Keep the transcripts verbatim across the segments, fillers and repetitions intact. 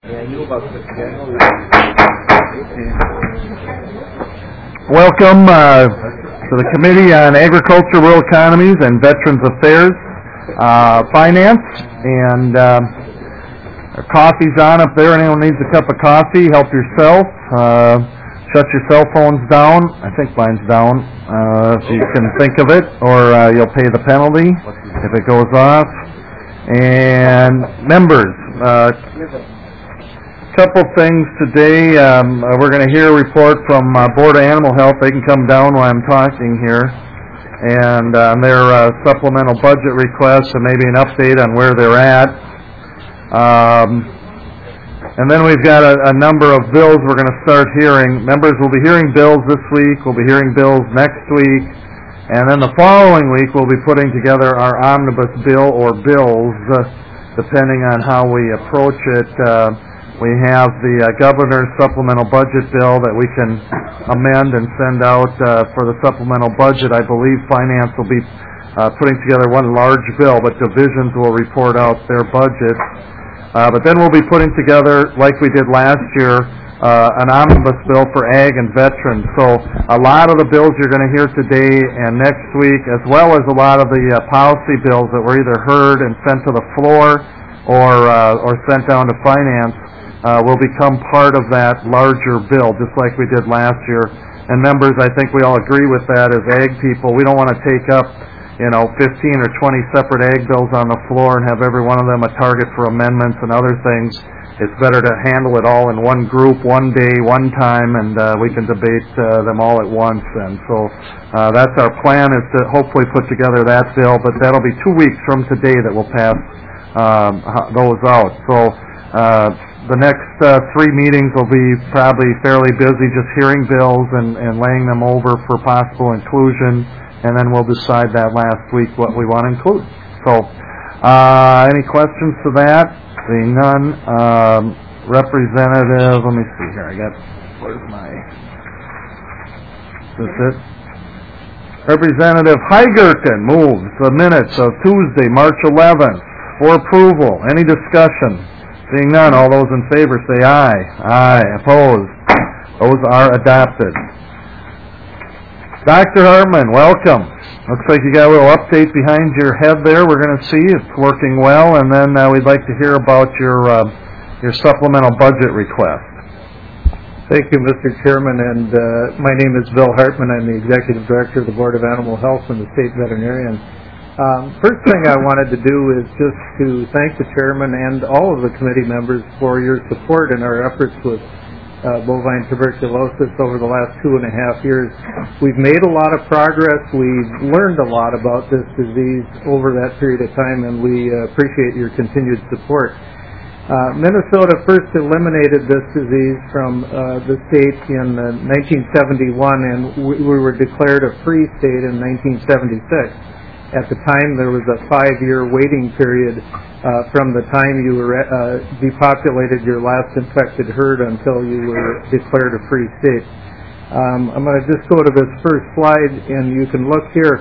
Welcome uh, to the Committee on Agriculture, Rural Economies, and Veterans Affairs, uh, Finance, and uh, our coffee's on up there. Anyone needs a cup of coffee, help yourself. Uh, shut your cell phones down. I think mine's down, uh, if you can think of it, or uh, you'll pay the penalty if it goes off. And members, uh, couple things today. Um, uh, we're going to hear a report from uh, Board of Animal Health. They can come down while I'm talking here, and on uh, their uh, supplemental budget requests, and maybe an update on where they're at. Um, and then we've got a, a number of bills we're going to start hearing. Members will be hearing bills this week. We'll be hearing bills next week, and then the following week we'll be putting together our omnibus bill or bills, uh, depending on how we approach it. Uh, We have the uh, governor's supplemental budget bill that we can amend and send out uh, for the supplemental budget. I believe Finance will be uh, putting together one large bill, but divisions will report out their budgets. Uh, but then we'll be putting together, like we did last year, uh, an omnibus bill for ag and veterans. So a lot of the bills you're going to hear today and next week, as well as a lot of the uh, policy bills that were either heard and sent to the floor or uh, or sent down to Finance, Uh, will become part of that larger bill, just like we did last year. And members, I think we all agree with that as ag people. We don't want to take up, you know, fifteen or twenty separate ag bills on the floor and have every one of them a target for amendments and other things. It's better to handle it all in one group, one day, one time, and uh, we can debate uh, them all at once. And so uh, that's our plan, is to hopefully put together that bill, but that'll be two weeks from today that we'll pass um, those out. So uh, The next uh, three meetings will be probably fairly busy just hearing bills and, and laying them over for possible inclusion, and then we'll decide that last week what we want to include. So, uh, any questions to that? Seeing none. Um, Representative, let me see here. I got, where's my, is this it? Representative Heigerton moves the minutes of Tuesday, March eleventh for approval. Any discussion? Seeing none, all those in favor say aye. Aye. Opposed? Those are adopted. Doctor Hartman, welcome. Looks like you got a little update behind your head there. We're going to see it's working well, and then uh, we'd like to hear about your uh, your supplemental budget request. Thank you, Mister Chairman, and uh, my name is Bill Hartman. I'm the Executive Director of the Board of Animal Health and the State Veterinarian. Um, first thing I wanted to do is just to thank the chairman and all of the committee members for your support in our efforts with uh, bovine tuberculosis over the last two and a half years. We've made a lot of progress. We've learned a lot about this disease over that period of time, and we uh, appreciate your continued support. Uh, Minnesota first eliminated this disease from uh, the state in uh, nineteen seventy-one, and we, we were declared a free state in nineteen seventy-six. At the time, there was a five-year waiting period uh, from the time you were, uh, depopulated your last infected herd until you were declared a free state. Um, I'm going to just go to this first slide, and you can look here.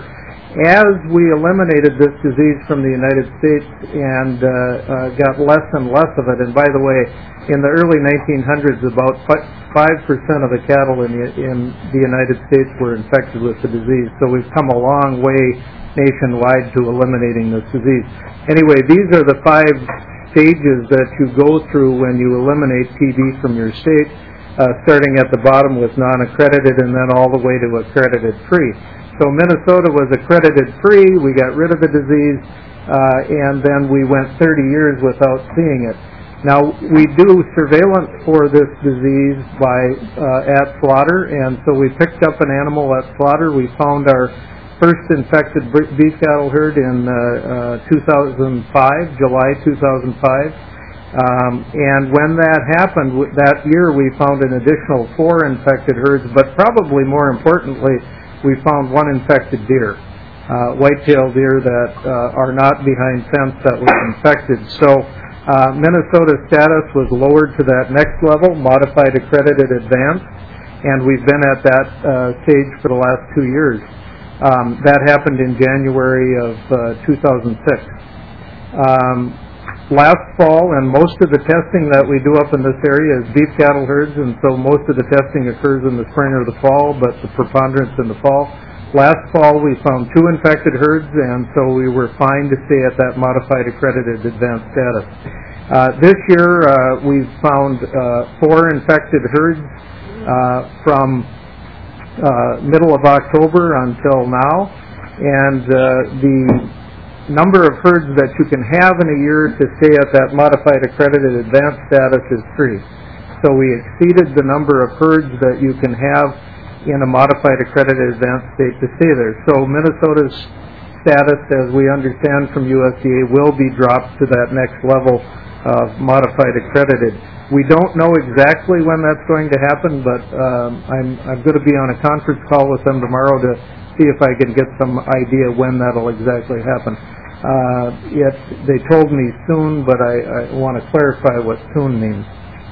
As we eliminated this disease from the United States and uh, uh, got less and less of it, and by the way, in the early nineteen hundreds, about five percent of the cattle in the, in the United States were infected with the disease. So we've come a long way nationwide to eliminating this disease. Anyway, these are the five stages that you go through when you eliminate T B from your state, uh, starting at the bottom with non-accredited and then all the way to accredited free. So Minnesota was accredited free, we got rid of the disease, uh, and then we went thirty years without seeing it. Now, we do surveillance for this disease by uh, at slaughter, and so we picked up an animal at slaughter. We found our first infected beef cattle herd in uh, uh, two thousand five, July two thousand five. Um, and when that happened, that year we found an additional four infected herds, but probably more importantly, we found one infected deer, uh, white-tailed deer that uh, are not behind fence that was infected. So uh, Minnesota's status was lowered to that next level, modified accredited advanced, and we've been at that uh, stage for the last two years. Um, that happened in January of uh, two thousand six. Um, last fall, and most of the testing that we do up in this area is beef cattle herds, and so most of the testing occurs in the spring or the fall, but the preponderance in the fall. Last fall, we found two infected herds, and so we were fine to stay at that modified accredited advanced status. Uh, this year, uh, we've found uh, four infected herds uh, from uh, middle of October until now, and uh, the number of herds that you can have in a year to stay at that modified accredited advanced status is three. So we exceeded the number of herds that you can have in a modified accredited advanced state to stay there. So Minnesota's status, as we understand from U S D A, will be dropped to that next level of modified accredited. We don't know exactly when that's going to happen, but um, I'm, I'm going to be on a conference call with them tomorrow to see if I can get some idea when that'll exactly happen. Uh, yet they told me soon, but I, I want to clarify what soon means.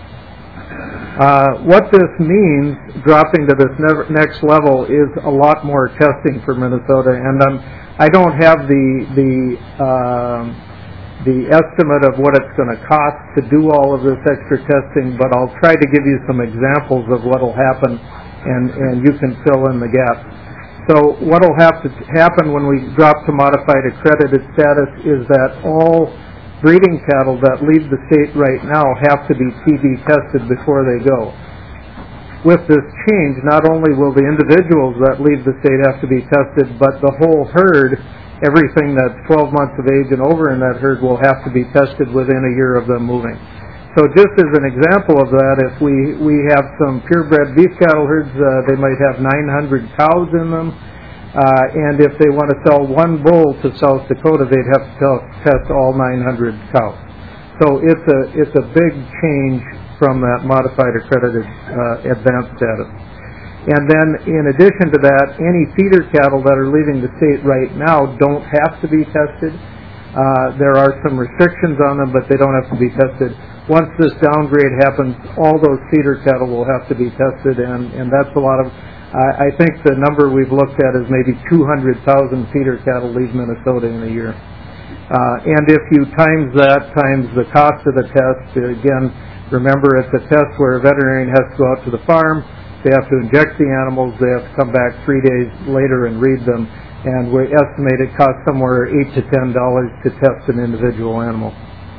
Uh, what this means, dropping to this never, next level, is a lot more testing for Minnesota, and I'm, I don't have the the um, the estimate of what it's going to cost to do all of this extra testing, but I'll try to give you some examples of what will happen, and, and you can fill in the gaps. So what will have to happen when we drop to modified accredited status is that all breeding cattle that leave the state right now have to be T B tested before they go. With this change, not only will the individuals that leave the state have to be tested, but the whole herd, everything that's twelve months of age and over in that herd, will have to be tested within a year of them moving. So just as an example of that, if we, we have some purebred beef cattle herds, uh, they might have nine hundred cows in them, uh, and if they want to sell one bull to South Dakota, they'd have to tell, test all nine hundred cows. So it's a, it's a big change from that modified accredited uh, advanced status. And then in addition to that, any feeder cattle that are leaving the state right now don't have to be tested. Uh, there are some restrictions on them, but they don't have to be tested. Once this downgrade happens, all those feeder cattle will have to be tested, and, and that's a lot of, uh, I think the number we've looked at is maybe two hundred thousand feeder cattle leave Minnesota in a year. Uh, and if you times that times the cost of the test, again, remember it's a test where a veterinarian has to go out to the farm, they have to inject the animals, they have to come back three days later and read them, and we estimate it costs somewhere eight to ten dollars to test an individual animal.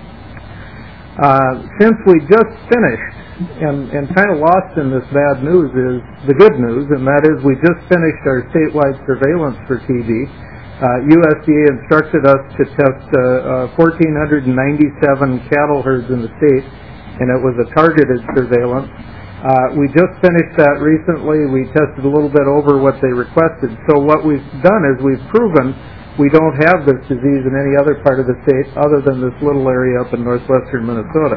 Uh, since we just finished, and, and kind of lost in this bad news is the good news, and that is we just finished our statewide surveillance for T B. Uh, U S D A instructed us to test uh, uh, one thousand four hundred ninety-seven cattle herds in the state, and it was a targeted surveillance. Uh, we just finished that recently. We tested a little bit over what they requested. So what we've done is we've proven we don't have this disease in any other part of the state other than this little area up in northwestern Minnesota.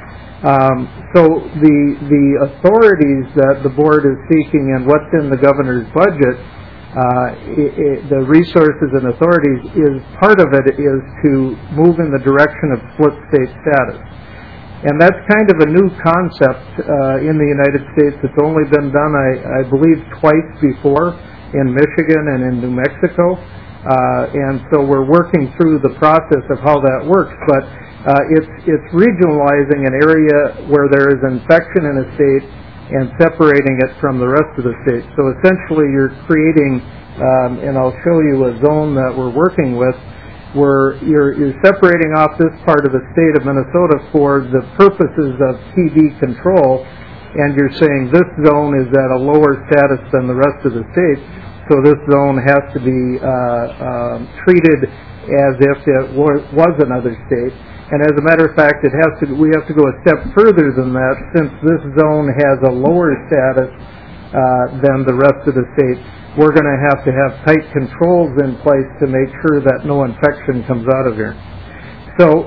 Um, so the the authorities that the board is seeking and what's in the governor's budget, uh, it, it, the resources and authorities, is part of it is to move in the direction of split state status. And that's kind of a new concept uh, in the United States. It's only been done, I, I believe, twice before in Michigan and in New Mexico. Uh, and so we're working through the process of how that works. But uh, it's, it's regionalizing an area where there is infection in a state and separating it from the rest of the state. So essentially you're creating, um, and I'll show you a zone that we're working with, where you're, you're separating off this part of the state of Minnesota for the purposes of T B control, and you're saying this zone is at a lower status than the rest of the state, so this zone has to be uh, uh, treated as if it was, was another state. And as a matter of fact, it has to. We have to go a step further than that, since this zone has a lower status uh, than the rest of the state. We're going to have to have tight controls in place to make sure that no infection comes out of here. So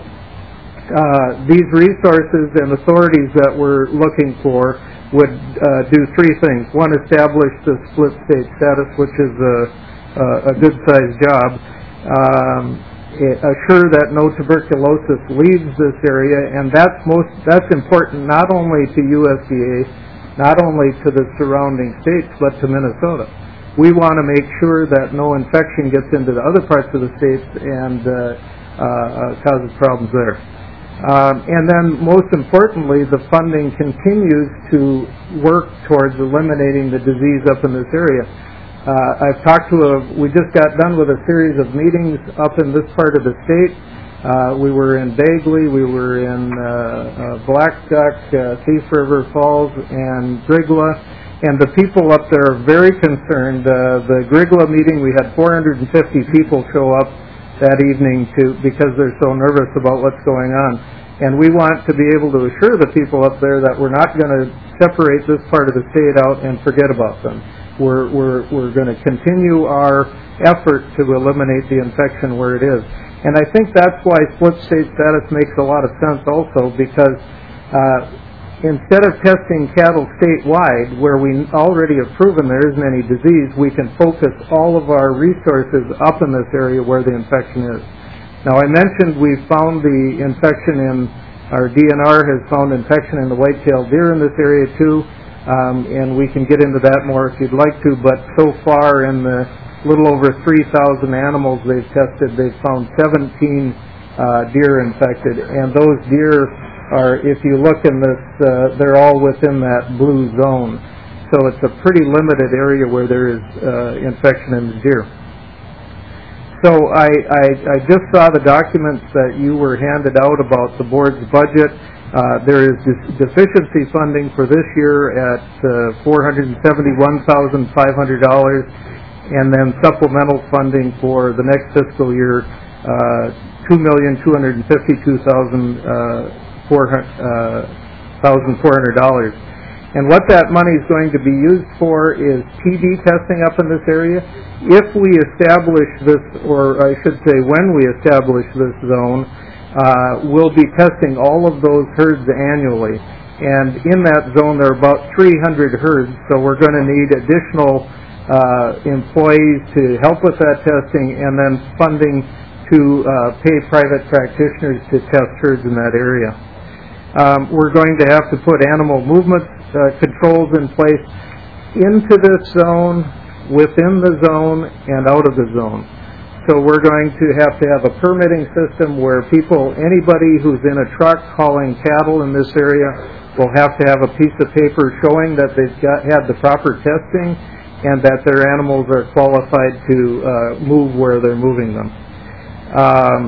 uh, these resources and authorities that we're looking for would uh, do three things. One, establish the split state status, which is a, a good-sized job. Um, assure that no tuberculosis leaves this area, and that's most that's important not only to U S D A, not only to the surrounding states, but to Minnesota. We want to make sure that no infection gets into the other parts of the states and uh, uh, causes problems there. Um, and then, most importantly, the funding continues to work towards eliminating the disease up in this area. Uh, I've talked to a, we just got done with a series of meetings up in this part of the state. Uh, we were in Bagley, we were in uh, uh, Black Duck, uh, Thief River Falls, and Grigla, and the people up there are very concerned. Uh, the Grigla meeting, we had four hundred fifty people show up that evening to because they're so nervous about what's going on. And we want to be able to assure the people up there that we're not going to separate this part of the state out and forget about them. We're, we're, we're going to continue our effort to eliminate the infection where it is. And I think that's why split state status makes a lot of sense also, because uh, instead of testing cattle statewide, where we already have proven there isn't any disease, we can focus all of our resources up in this area where the infection is. Now, I mentioned we found the infection in, our D N R has found infection in the white-tailed deer in this area too, um, and we can get into that more if you'd like to, but so far in the little over three thousand animals they've tested, they've found seventeen uh, deer infected, and those deer are, if you look in this, uh, they're all within that blue zone. So it's a pretty limited area where there is uh, infection in the deer. So I, I, I just saw the documents that you were handed out about the board's budget. Uh, there is deficiency funding for this year at uh, four hundred seventy-one thousand five hundred dollars, and then supplemental funding for the next fiscal year, uh, two million two hundred fifty-two thousand four hundred dollars. And what that money is going to be used for is T B testing up in this area. If we establish this, or I should say when we establish this zone, uh, we'll be testing all of those herds annually. And in that zone there are about three hundred herds, so we're going to need additional uh, employees to help with that testing, and then funding to uh, pay private practitioners to test herds in that area. Um, we're going to have to put animal movement uh, controls in place into this zone, within the zone, and out of the zone. So we're going to have to have a permitting system where people, anybody who's in a truck hauling cattle in this area will have to have a piece of paper showing that they've got, had the proper testing and that their animals are qualified to uh, move where they're moving them. Um,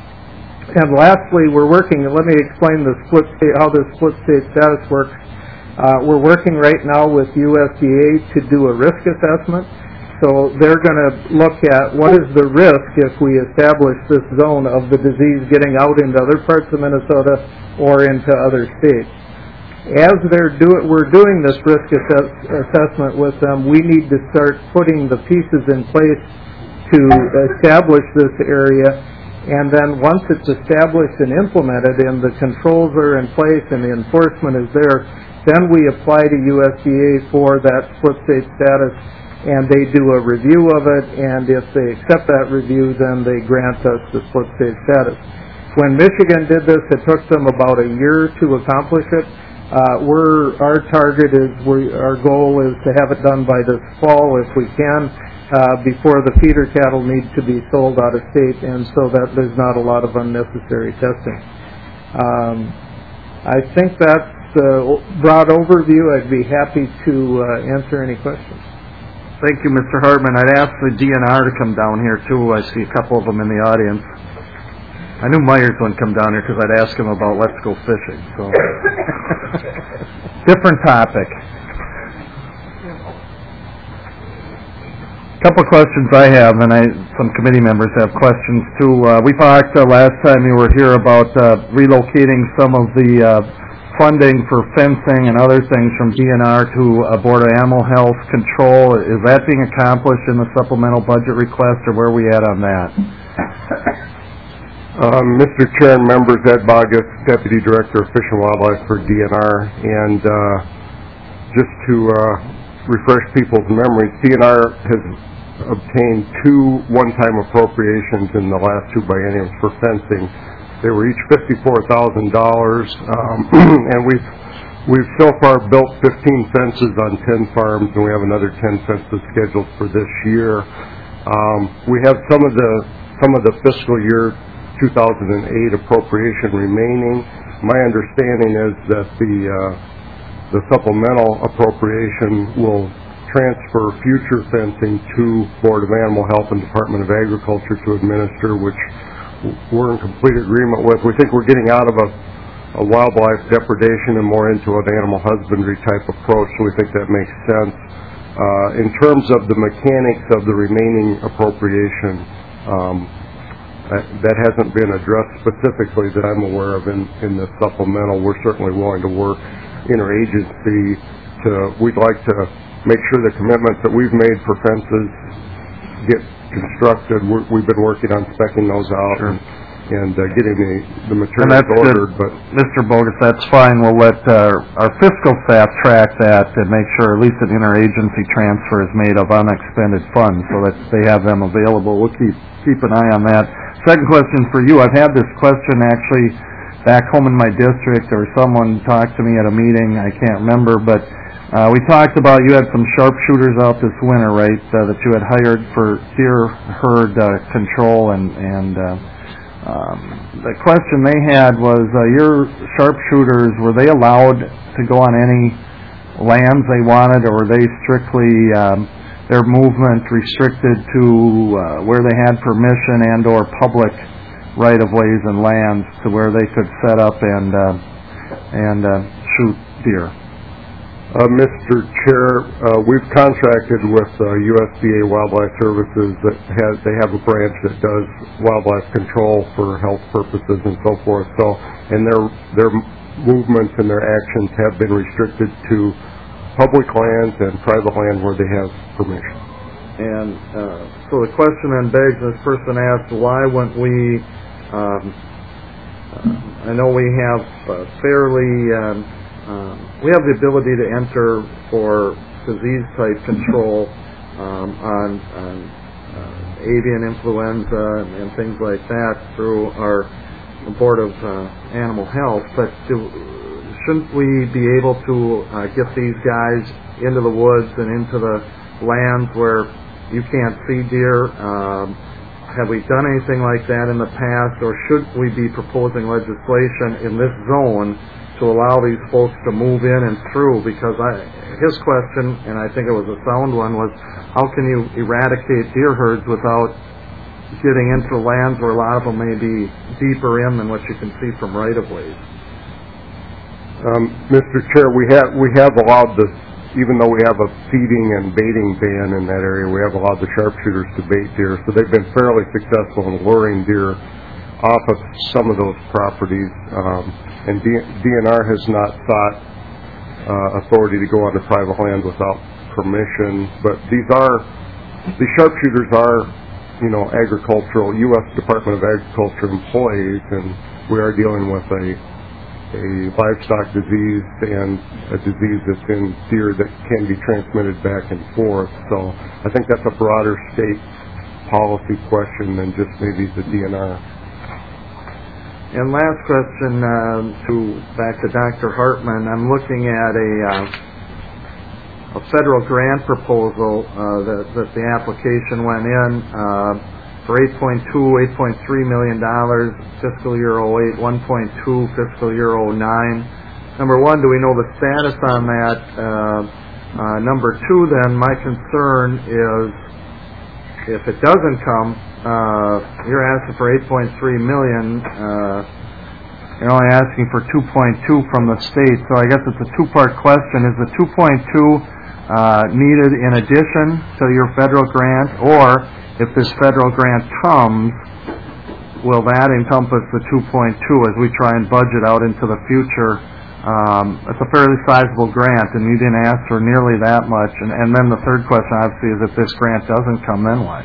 And lastly, we're working, let me explain the split state, how this split state status works. Uh, we're working right now with U S D A to do a risk assessment. So they're going to look at what is the risk if we establish this zone of the disease getting out into other parts of Minnesota or into other states. As they're do, we're doing this risk assess, assessment with them, we need to start putting the pieces in place to establish this area. And then once it's established and implemented and the controls are in place and the enforcement is there, then we apply to U S D A for that split state status, and they do a review of it, and if they accept that review, then they grant us the split state status. When Michigan did this, it took them about a year to accomplish it. Uh, we're, our target is, we, our goal is to have it done by this fall if we can. Uh, before the feeder cattle need to be sold out of state, and so that there's not a lot of unnecessary testing. Um, I think that's a broad overview. I'd be happy to uh, answer any questions. Thank you, Mister Hartman. I'd ask the D N R to come down here, too. I see a couple of them in the audience. I knew Myers wouldn't come down here because I'd ask him about let's go fishing. So, different topic. Couple questions I have, and I, some committee members have questions too. Uh, we talked uh, last time you were here about uh, relocating some of the uh, funding for fencing and other things from D N R to uh, Board of Animal Health Control. Is that being accomplished in the supplemental budget request, or where are we at on that? Um, Mister Chair and members, Ed Bogus, Deputy Director of Fish and Wildlife for D N R, and uh, just to uh, refresh people's memories, D N R has obtained two one-time appropriations in the last two bienniums for fencing. They were each fifty-four thousand dollars, um, and we've we've so far built fifteen fences on ten farms, and we have another ten fences scheduled for this year. Um, we have some of the some of the fiscal year two thousand eight appropriation remaining. My understanding is that the uh, the supplemental appropriation will transfer future fencing to Board of Animal Health and Department of Agriculture to administer, which we're in complete agreement with. We think we're getting out of a, a wildlife depredation and more into an animal husbandry type approach, so we think that makes sense. Uh, in terms of the mechanics of the remaining appropriation, um, that, that hasn't been addressed specifically that I'm aware of in, in the supplemental. We're certainly willing to work interagency to, we'd like to make sure the commitments that we've made for fences get constructed. We're, we've been working on specking those out Sure. and, and uh, getting the, the And materials that's ordered. good. But Mister Bogus, that's fine. We'll let uh, our fiscal staff track that and make sure at least an interagency transfer is made of unexpended funds so that they have them available. We'll keep keep an eye on that. Second question for you. I've had this question actually back home in my district, or someone talked to me at a meeting. I can't remember, but uh, we talked about you had some sharpshooters out this winter, right, uh, that you had hired for deer herd uh, control, and, and uh, um, the question they had was, uh, your sharpshooters, were they allowed to go on any lands they wanted, or were they strictly um, their movement restricted to uh, where they had permission and or public right-of-ways and lands to where they could set up and uh, and uh, shoot deer? Uh, Mister Chair, uh, we've contracted with uh, U S D A Wildlife Services that has, they have a branch that does wildlife control for health purposes and so forth. So, and their their movements and their actions have been restricted to public lands and private land where they have permission. And uh, so the question then begs, this person asked, why wouldn't we, um, uh, I know we have uh, fairly, um, um, we have the ability to enter for disease-type control um, on, on uh, avian influenza and, and things like that through our Board of uh, Animal Health, but do, shouldn't we be able to uh, get these guys into the woods and into the lands where you can't see deer? Um, have we done anything like that in the past, or should we be proposing legislation in this zone to allow these folks to move in and through? Because I, his question, and I think it was a sound one, was how can you eradicate deer herds without getting into lands where a lot of them may be deeper in than what you can see from right-of-ways? Um, Mister Chair, we have we have allowed the, even though we have a feeding and baiting ban in that area, we have allowed the sharpshooters to bait deer. So they've been fairly successful in luring deer off of some of those properties. Um, and D N R has not sought uh, authority to go onto private land without permission. But these are, the sharpshooters are, you know, agricultural, U S Department of Agriculture employees, and we are dealing with a a livestock disease and a disease that's in deer that can be transmitted back and forth. So I think that's a broader state policy question than just maybe the D N R. And last question uh, to back to Doctor Hartman. I'm looking at a uh, a federal grant proposal uh, that, that the application went in uh, for eight point two, eight point three million dollars fiscal year oh eight, one point two fiscal year oh nine. Number one, do we know the status on that? Uh, uh, number two, then, my concern is if it doesn't come, uh, you're asking for eight point three million dollars. Uh, you're only asking for two point two from the state. So I guess it's a two-part question. Is the two point two uh, needed in addition to your federal grant, or if this federal grant comes, will that encompass the two point two as we try and budget out into the future? Um, it's a fairly sizable grant, and you didn't ask for nearly that much. And, and then the third question, obviously, is if this grant doesn't come, then what?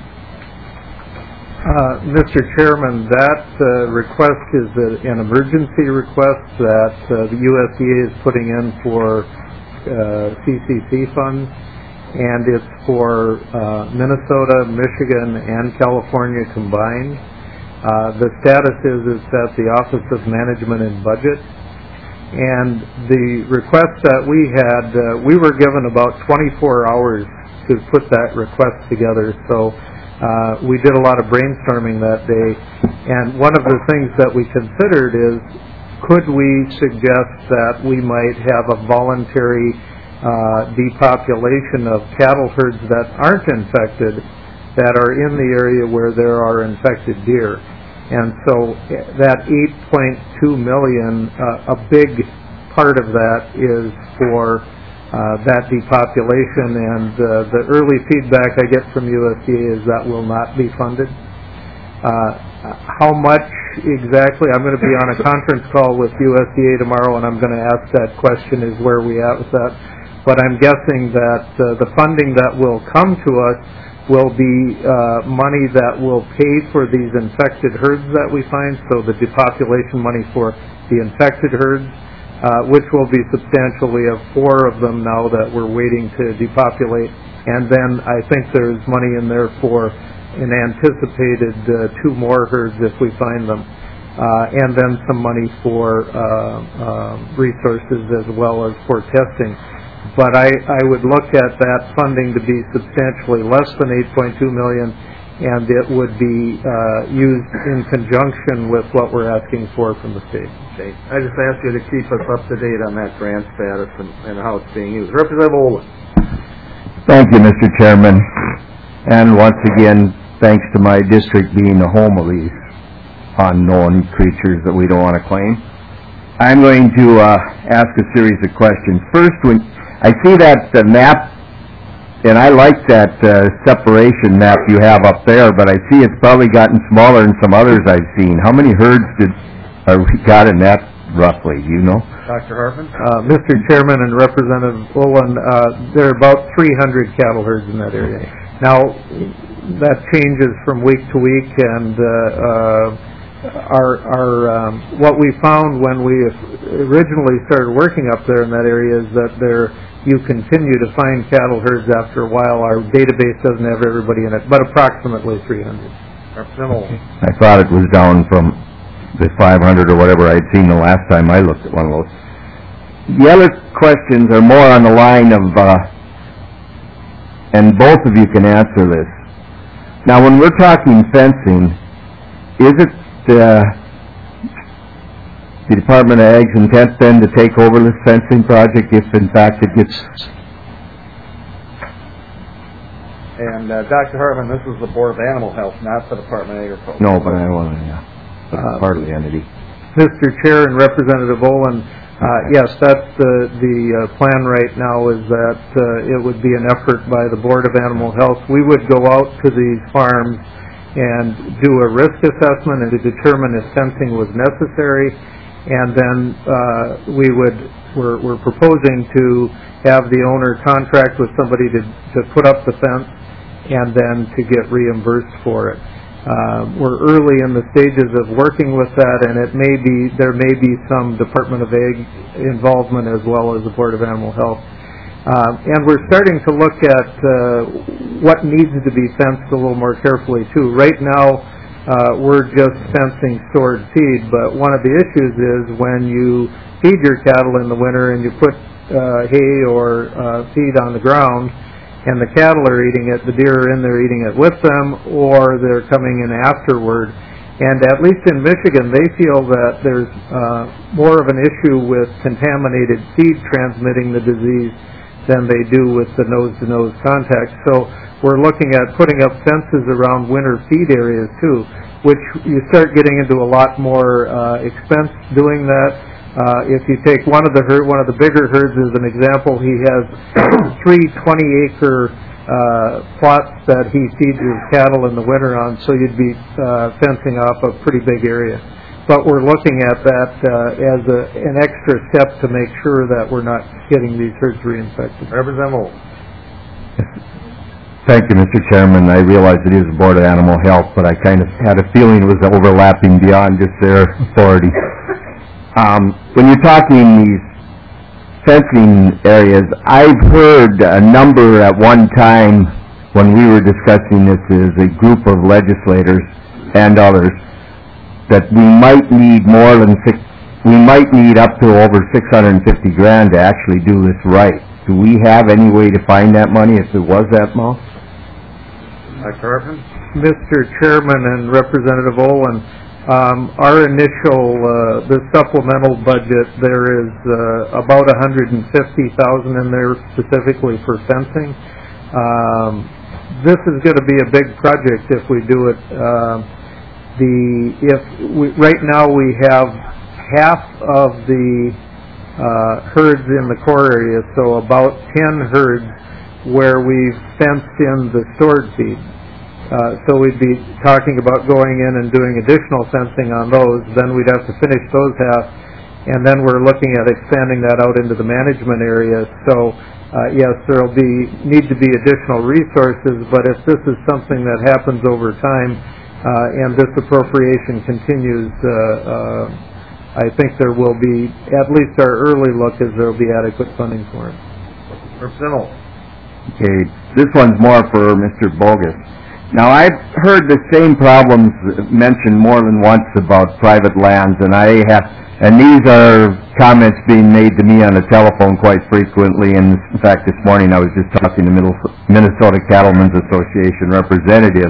Uh, Mister Chairman, that uh, request is a, an emergency request that uh, the U S D A is putting in for uh, C C C funds. And it's for uh, Minnesota, Michigan, and California combined. Uh, the status is it's at the Office of Management and Budget. And the request that we had, uh, we were given about twenty-four hours to put that request together. So Uh, we did a lot of brainstorming that day, and one of the things that we considered is, could we suggest that we might have a voluntary uh, depopulation of cattle herds that aren't infected, that are in the area where there are infected deer. And so that eight point two million, uh, a big part of that is for Uh, that depopulation, and uh, the early feedback I get from U S D A is that will not be funded. Uh, how much exactly? I'm going to be on a conference call with U S D A tomorrow, and I'm going to ask that question, is where we at with that. But I'm guessing that uh, the funding that will come to us will be uh, money that will pay for these infected herds that we find, so the depopulation money for the infected herds, Uh, which will be substantial. We have four of them now that we're waiting to depopulate, and then I think there's money in there for an anticipated uh, two more herds if we find them, uh, and then some money for uh, uh, resources as well as for testing. But I, I would look at that funding to be substantially less than eight point two million dollars, and it would be uh, used in conjunction with what we're asking for from the state. Okay. I just asked you to keep us up to date on that grant status and, and how it's being used. Representative Olin. Thank you, Mister Chairman. And once again, thanks to my district being the home of these unknown creatures that we don't want to claim. I'm going to uh, ask a series of questions. First, when I see that uh, map, and I like that uh, separation map you have up there, but I see it's probably gotten smaller than some others I've seen. How many herds did are we got in that, roughly, you know? Doctor Hartman? Uh, Mister Chairman and Representative Olin, uh, there are about three hundred cattle herds in that area. Now, that changes from week to week, and uh, uh, our, our, um, what we found when we originally started working up there in that area is that there you continue to find cattle herds after a while. Our database doesn't have everybody in it, but approximately three hundred. I thought it was down from the five hundred or whatever I'd seen the last time I looked at one of those. The other questions are more on the line of, uh, and both of you can answer this. Now, when we're talking fencing, is it uh, the Department of Ag's intent then to take over this fencing project if in fact it gets... And uh, Doctor Hartman, this is the Board of Animal Health, not the Department of Agriculture. No, but I want to, yeah. Uh, part of the entity. Mister Chair and Representative Olin, uh, yes, that's the, the uh, plan right now, is that uh, it would be an effort by the Board of Animal Health. We would go out to these farms and do a risk assessment and to determine if fencing was necessary. And then uh, we would, we're, we're proposing to have the owner contract with somebody to, to put up the fence and then to get reimbursed for it. Uh, we're early in the stages of working with that, and it may be, there may be some Department of Ag involvement as well as the Board of Animal Health. Uh, and we're starting to look at uh, what needs to be fenced a little more carefully too. Right now, Uh, we're just fencing stored feed, but one of the issues is when you feed your cattle in the winter and you put uh, hay or uh, feed on the ground and the cattle are eating it, the deer are in there eating it with them, or they're coming in afterward. And at least in Michigan, they feel that there's uh, more of an issue with contaminated feed transmitting the disease than they do with the nose-to-nose contact. So we're looking at putting up fences around winter feed areas too, which you start getting into a lot more uh, expense doing that. Uh, if you take one of the herd, one of the bigger herds as an example, he has three twenty-acre uh, plots that he feeds his cattle in the winter on, so you'd be uh, fencing off a pretty big area. But we're looking at that uh, as a, an extra step to make sure that we're not getting these herds reinfected. Representative. Thank you, Mister Chairman. I realize it is the Board of Animal Health, but I kind of had a feeling it was overlapping beyond just their authority. Um, when you're talking these fencing areas, I've heard a number at one time when we were discussing this as a group of legislators and others, that we might need more than six, we might need up to over six hundred fifty grand to actually do this right. Do we have any way to find that money if it was that much? Doctor Hartman? Mister Chairman and Representative Olin, um, our initial, uh, the supplemental budget, there is uh, about one hundred fifty thousand dollars in there specifically for fencing. Um, this is going to be a big project if we do it. Uh, the if we, right now we have half of the uh, herds in the core area, so about ten herds where we've fenced in the stored feed. Uh, so we'd be talking about going in and doing additional fencing on those. Then we'd have to finish those half, and then we're looking at expanding that out into the management area. So uh, yes, there'll be need to be additional resources, but if this is something that happens over time uh, and this appropriation continues, uh, uh, I think there will be, at least our early look is there will be adequate funding for it. Representative. Okay, this one's more for Mister Bogus. Now, I've heard the same problems mentioned more than once about private lands, and I have, and these are comments being made to me on the telephone quite frequently. And in fact, this morning I was just talking to Minnesota Cattlemen's Association representatives,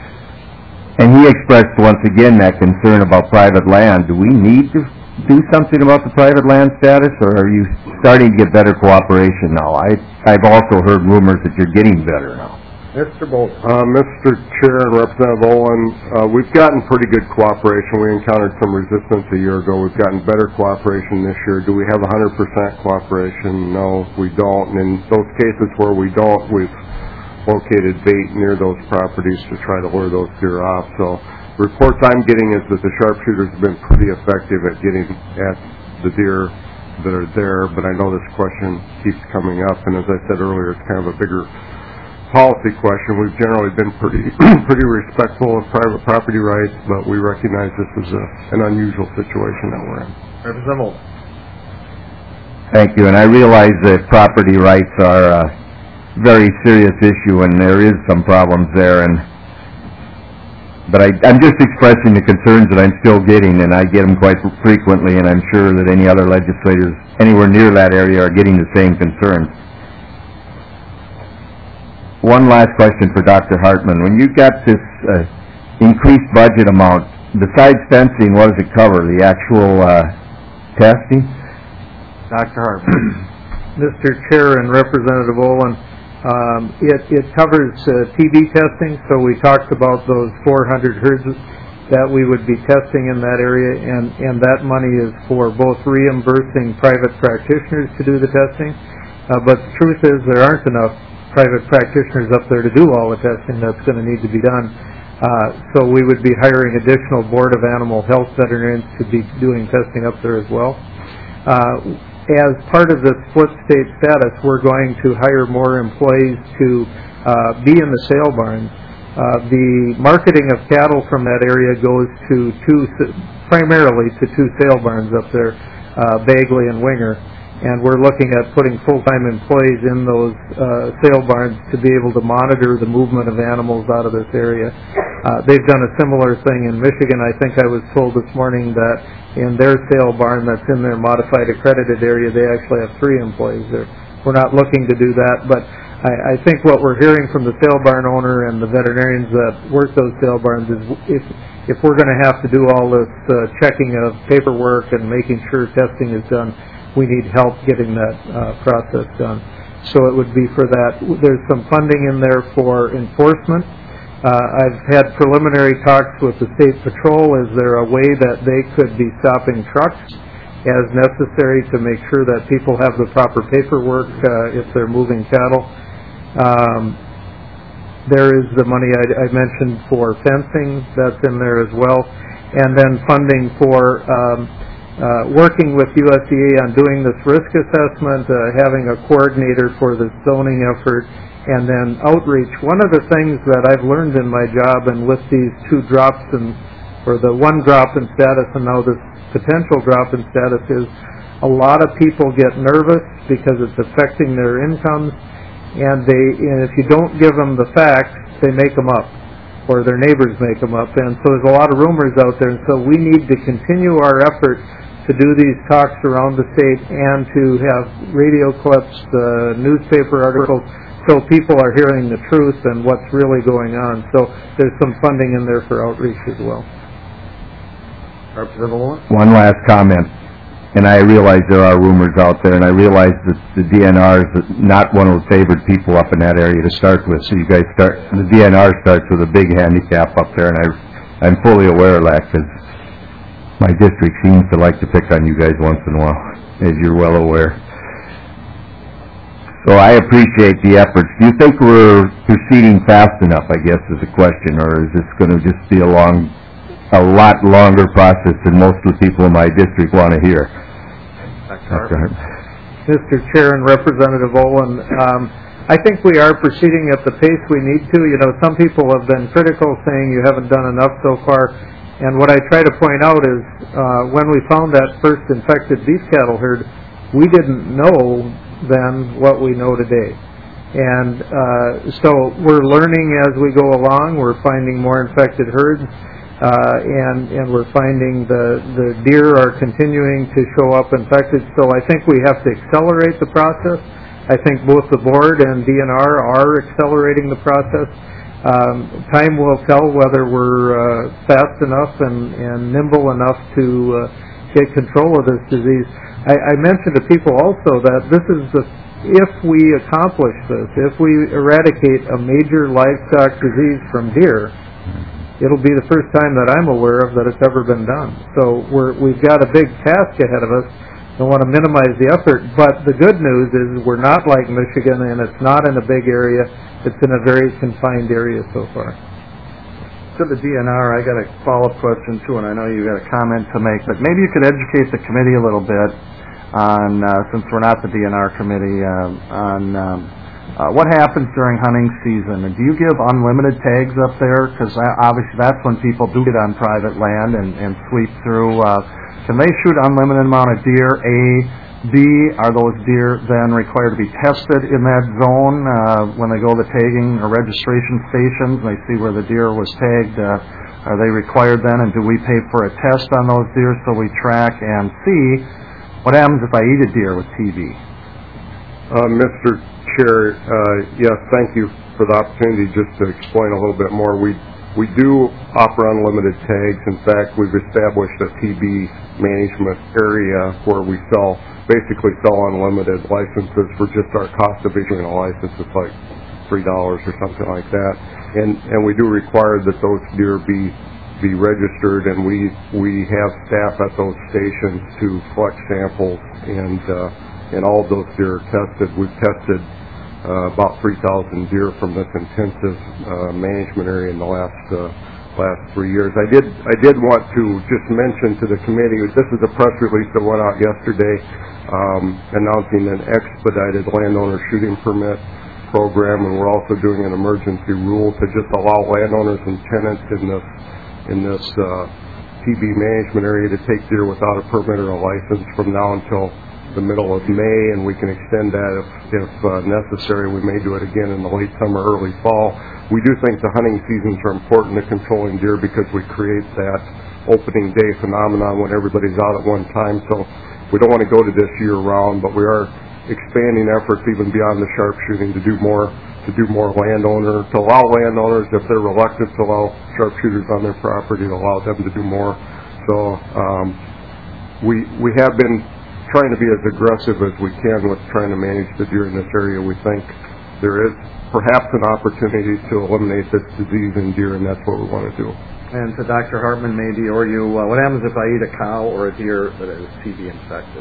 and he expressed once again that concern about private land. Do we need to do something about the private land status, or are you starting to get better cooperation now? I, I've also heard rumors that you're getting better now. Mister Bolton. Uh, Mister Chair and Representative Olin, uh, we've gotten pretty good cooperation. We encountered some resistance a year ago. We've gotten better cooperation this year. Do we have one hundred percent cooperation? No, we don't. And in those cases where we don't, we've located bait near those properties to try to lure those deer off. So reports I'm getting is that the sharpshooters have been pretty effective at getting at the deer that are there, but I know this question keeps coming up, and as I said earlier, it's kind of a bigger policy question. We've generally been pretty pretty respectful of private property rights, but we recognize this is a, an unusual situation that we're in. Representative. Thank you, and I realize that property rights are a very serious issue, and there is some problems there, and but I, I'm just expressing the concerns that I'm still getting, and I get them quite frequently, and I'm sure that any other legislators anywhere near that area are getting the same concerns. One last question for Doctor Hartman. When you got this uh, increased budget amount, besides fencing, what does it cover? The actual uh, testing? Doctor Hartman. Mister Chair and Representative Olin, um, it, it covers uh, T B testing, so we talked about those four hundred herds that we would be testing in that area, and, and that money is for both reimbursing private practitioners to do the testing, uh, but the truth is there aren't enough private practitioners up there to do all the testing that's going to need to be done. Uh, so we would be hiring additional Board of Animal Health veterinarians to be doing testing up there as well. Uh, as part of the split state status, we're going to hire more employees to uh, be in the sale barns. Uh, the marketing of cattle from that area goes to two, primarily to two sale barns up there, uh, Bagley and Winger. And we're looking at putting full-time employees in those uh, sale barns to be able to monitor the movement of animals out of this area. Uh, they've done a similar thing in Michigan. I think I was told this morning that in their sale barn that's in their modified accredited area, they actually have three employees there. We're not looking to do that, but I, I think what we're hearing from the sale barn owner and the veterinarians that work those sale barns is if, if we're going to have to do all this uh, checking of paperwork and making sure testing is done, we need help getting that uh, process done. So it would be for that. There's some funding in there for enforcement. Uh, I've had preliminary talks with the State Patrol. Is there a way that they could be stopping trucks as necessary to make sure that people have the proper paperwork uh, if they're moving cattle? Um, there is the money I, I mentioned for fencing that's in there as well. And then funding for um, Uh, working with U S D A on doing this risk assessment, uh, having a coordinator for the zoning effort, and then outreach. One of the things that I've learned in my job, and with these two drops, in, or the one drop in status and now this potential drop in status, is a lot of people get nervous because it's affecting their incomes, and they, and if you don't give them the facts, they make them up, or their neighbors make them up. And so there's a lot of rumors out there, and so we need to continue our effort to do these talks around the state and to have radio clips, uh, newspaper articles, so people are hearing the truth and what's really going on. So there's some funding in there for outreach as well. One last comment, and I realize there are rumors out there, and I realize that the D N R is not one of the favored people up in that area to start with, so you guys start, the D N R starts with a big handicap up there, and I, I'm fully aware of that, because my district seems to like to pick on you guys once in a while, as you're well aware. So I appreciate the efforts. Do you think we're proceeding fast enough, I guess, is the question, or is this going to just be a long, a lot longer process than most of the people in my district want to hear? Doctor Mister Chair and Representative Olin, um, I think we are proceeding at the pace we need to. You know, some people have been critical, saying you haven't done enough so far. And what I try to point out is uh, when we found that first infected beef cattle herd, we didn't know then what we know today. And uh, so we're learning as we go along. We're finding more infected herds. Uh, and, and we're finding the, the deer are continuing to show up infected. So I think we have to accelerate the process. I think both the board and D N R are accelerating the process. Um, time will tell whether we're uh, fast enough and, and nimble enough to uh, get control of this disease. I, I mentioned to people also that this is the, if we accomplish this, if we eradicate a major livestock disease from deer, it'll be the first time that I'm aware of that it's ever been done. So we're, we've got a big task ahead of us. I want to minimize the effort, but the good news is we're not like Michigan, and it's not in a big area. It's in a very confined area so far. To the D N R, I got a follow-up question too, and I know you got a comment to make, but maybe you could educate the committee a little bit on, uh, since we're not the D N R committee, uh, on um, Uh, what happens during hunting season? And do you give unlimited tags up there? Because obviously that's when people do get on private land and, and sweep through. Uh, can they shoot unlimited amount of deer? A. B. Are those deer then required to be tested in that zone uh, when they go to the tagging or registration stations and they see where the deer was tagged? Uh, are they required then? And do we pay for a test on those deer so we track? And C. What happens if I eat a deer with T B? Uh, Mister Chair, uh, yes, thank you for the opportunity just to explain a little bit more. We we do offer unlimited tags. In fact, we've established a T B management area where we sell, basically sell unlimited licenses for just our cost of issuing a license. It's like three dollars or something like that. And and we do require that those deer be be registered, and we we have staff at those stations to collect samples, and uh, and all of those deer are tested. We've tested Uh, about three thousand deer from this intensive uh, management area in the last uh, last three years. I did I did want to just mention to the committee, this is a press release that went out yesterday um, announcing an expedited landowner shooting permit program, and we're also doing an emergency rule to just allow landowners and tenants in this in this uh, T B management area to take deer without a permit or a license from now until the middle of May, and we can extend that if, if uh, necessary. We may do it again in the late summer, early fall. We do think the hunting seasons are important to controlling deer because we create that opening day phenomenon when everybody's out at one time. So we don't want to go to this year round, but we are expanding efforts even beyond the sharpshooting to do more to do more landowner, to allow landowners, if they're reluctant to allow sharpshooters on their property, to allow them to do more. So um, we we have been trying to be as aggressive as we can with trying to manage the deer in this area. We think there is perhaps an opportunity to eliminate this disease in deer, and that's what we want to do. And to Doctor Hartman, maybe, or you, uh, what happens if I eat a cow or a deer that is T B infected?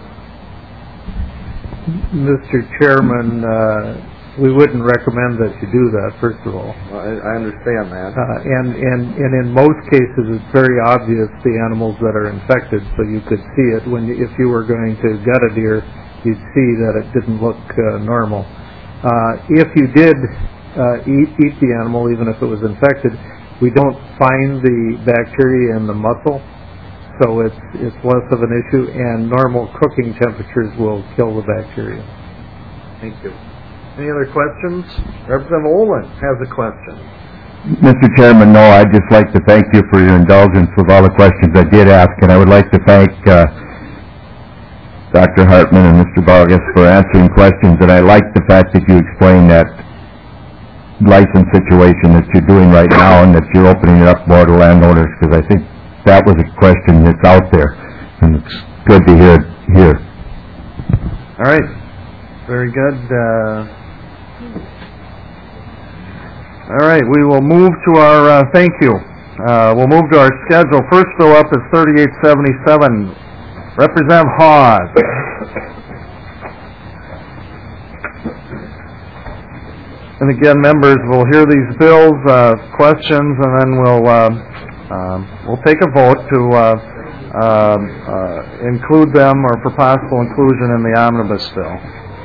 Mister Chairman, uh, we wouldn't recommend that you do that, first of all. Well, I, I understand that. Uh, and, and, and in most cases, it's very obvious the animals that are infected, so you could see it. When you, if you were going to gut a deer, you'd see that it didn't look uh, normal. Uh, if you did uh, eat, eat the animal, even if it was infected, we don't find the bacteria in the muscle, so it's, it's less of an issue, and normal cooking temperatures will kill the bacteria. Thank you. Any other questions? Representative Olin has a question. Mister Chairman, no, I'd just like to thank you for your indulgence with all the questions I did ask, and I would like to thank uh, Doctor Hartman and Mister Vargas for answering questions, and I like the fact that you explained that license situation that you're doing right now and that you're opening it up more to landowners, because I think that was a question that's out there, and it's good to hear it here. All right. Very good. Uh, all right, we will move to our, uh, thank you. Uh, we'll move to our schedule. First though up is thirty-eight seventy-seven. Representative Hawes. And again, members, we'll hear these bills, uh, questions, and then we'll uh, uh, we'll take a vote to uh, uh, uh, include them or for possible inclusion in the omnibus bill.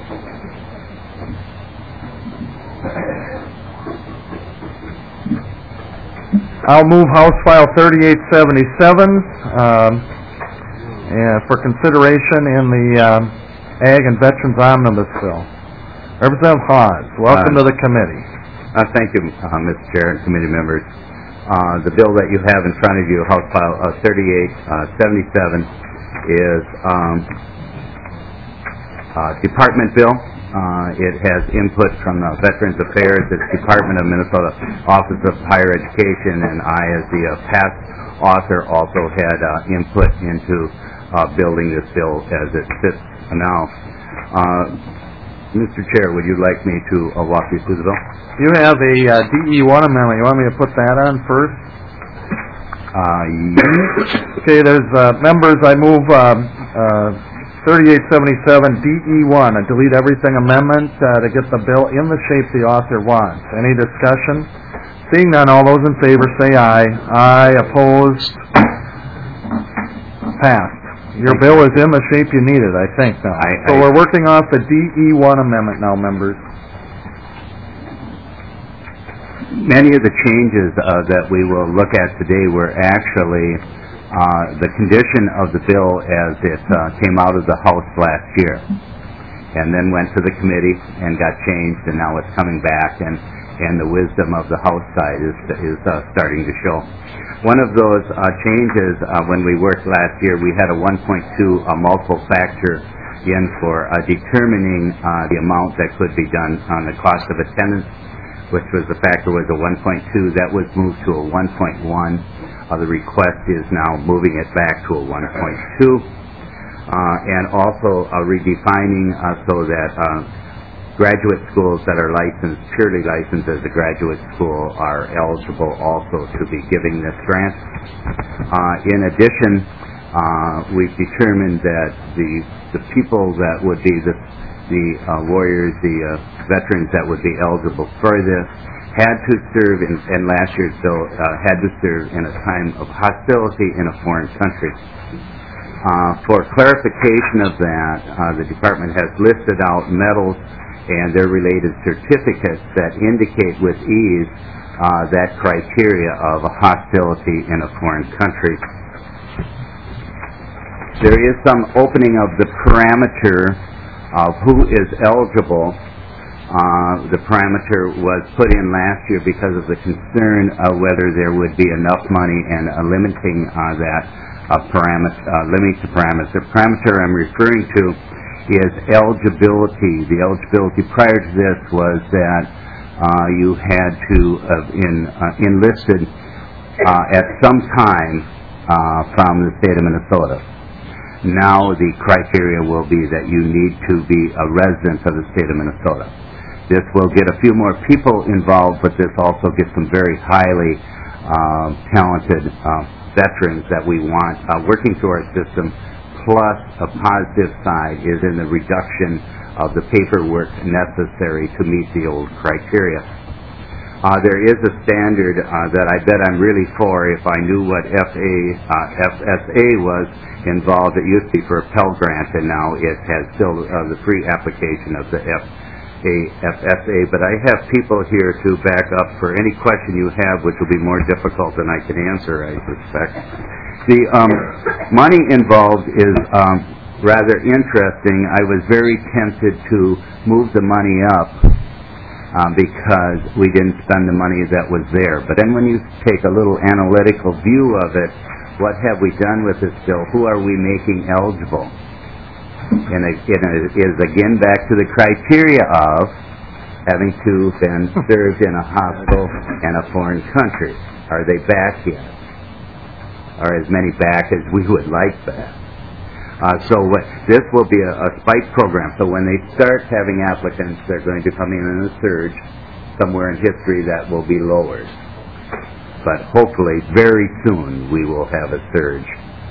I'll move House File thirty-eight seventy-seven um, and for consideration in the um, Ag and Veterans Omnibus Bill. Representative Hawes, welcome Uh, to the committee. Uh, thank you, uh, Mister Chair and committee members. Uh, the bill that you have in front of you, House File uh, thirty-eight seventy-seven, is um, uh, department bill. Uh, it has input from uh, Veterans Affairs, the Department of Minnesota Office of Higher Education, and I, as the uh, past author, also had uh, input into uh, building this bill as it sits now. Uh, Mister Chair, would you like me to uh, walk you through the bill? You have a uh, D E one amendment. You want me to put that on first? Uh, yes. Okay, there's uh, members. I move um, uh, thirty-eight seventy-seven D E one, a delete everything amendment uh, to get the bill in the shape the author wants. Any discussion? Seeing none, all those in favor say aye. Aye. Opposed? Passed. Your bill is in the shape you needed, I think, now. I, so I, we're working off the D E one amendment now, members. Many of the changes uh, that we will look at today were actually uh, the condition of the bill as it uh, came out of the House last year, and then went to the committee and got changed, and now it's coming back, and, and the wisdom of the House side is, is uh, starting to show. One of those uh, changes uh, when we worked last year, we had a one point two uh, multiple factor in for uh, determining uh, the amount that could be done on the cost of attendance, which was the factor was a one point two. That was moved to a one point one. Uh, the request is now moving it back to a one point two. Uh, and also uh, redefining uh, so that uh, graduate schools that are licensed, purely licensed as a graduate school, are eligible also to be giving this grant. Uh, in addition, uh, we've determined that the the people that would be the the uh, warriors, the uh, veterans that would be eligible for this, had to serve in, in last year's bill, uh, had to serve in a time of hostility in a foreign country. Uh, for clarification of that, uh, the department has listed out medals and their related certificates that indicate with ease uh, that criteria of a hostility in a foreign country. There is some opening of the parameter of who is eligible. Uh, the parameter was put in last year because of the concern of whether there would be enough money and uh, limiting uh, that uh, parameter, uh, limiting the parameter. The parameter I'm referring to is eligibility. The eligibility prior to this was that uh, you had to have in, uh, enlisted uh, at some time uh, from the state of Minnesota. Now the criteria will be that you need to be a resident of the state of Minnesota. This will get a few more people involved, but this also gets some very highly uh, talented uh, veterans that we want uh, working through our system. Plus, a positive side is in the reduction of the paperwork necessary to meet the old criteria. Uh, there is a standard uh, that I bet I'm really for if I knew what F A, uh, F S A was involved. It used to be for a Pell Grant, and now it has still uh, the free application of the F A, F S A. But I have people here to back up for any question you have, which will be more difficult than I can answer, I suspect. The um, money involved is um, rather interesting. I was very tempted to move the money up uh, because we didn't spend the money that was there. But then when you take a little analytical view of it, what have we done with this bill? Who are we making eligible? And it, it is again back to the criteria of having to been served in a hospital in a foreign country. Are they back yet? Are as many back as we would like back? Uh, so what, this will be a, a spike program. So when they start having applicants, they're going to come in in a surge. Somewhere in history that will be lowered. But hopefully very soon we will have a surge.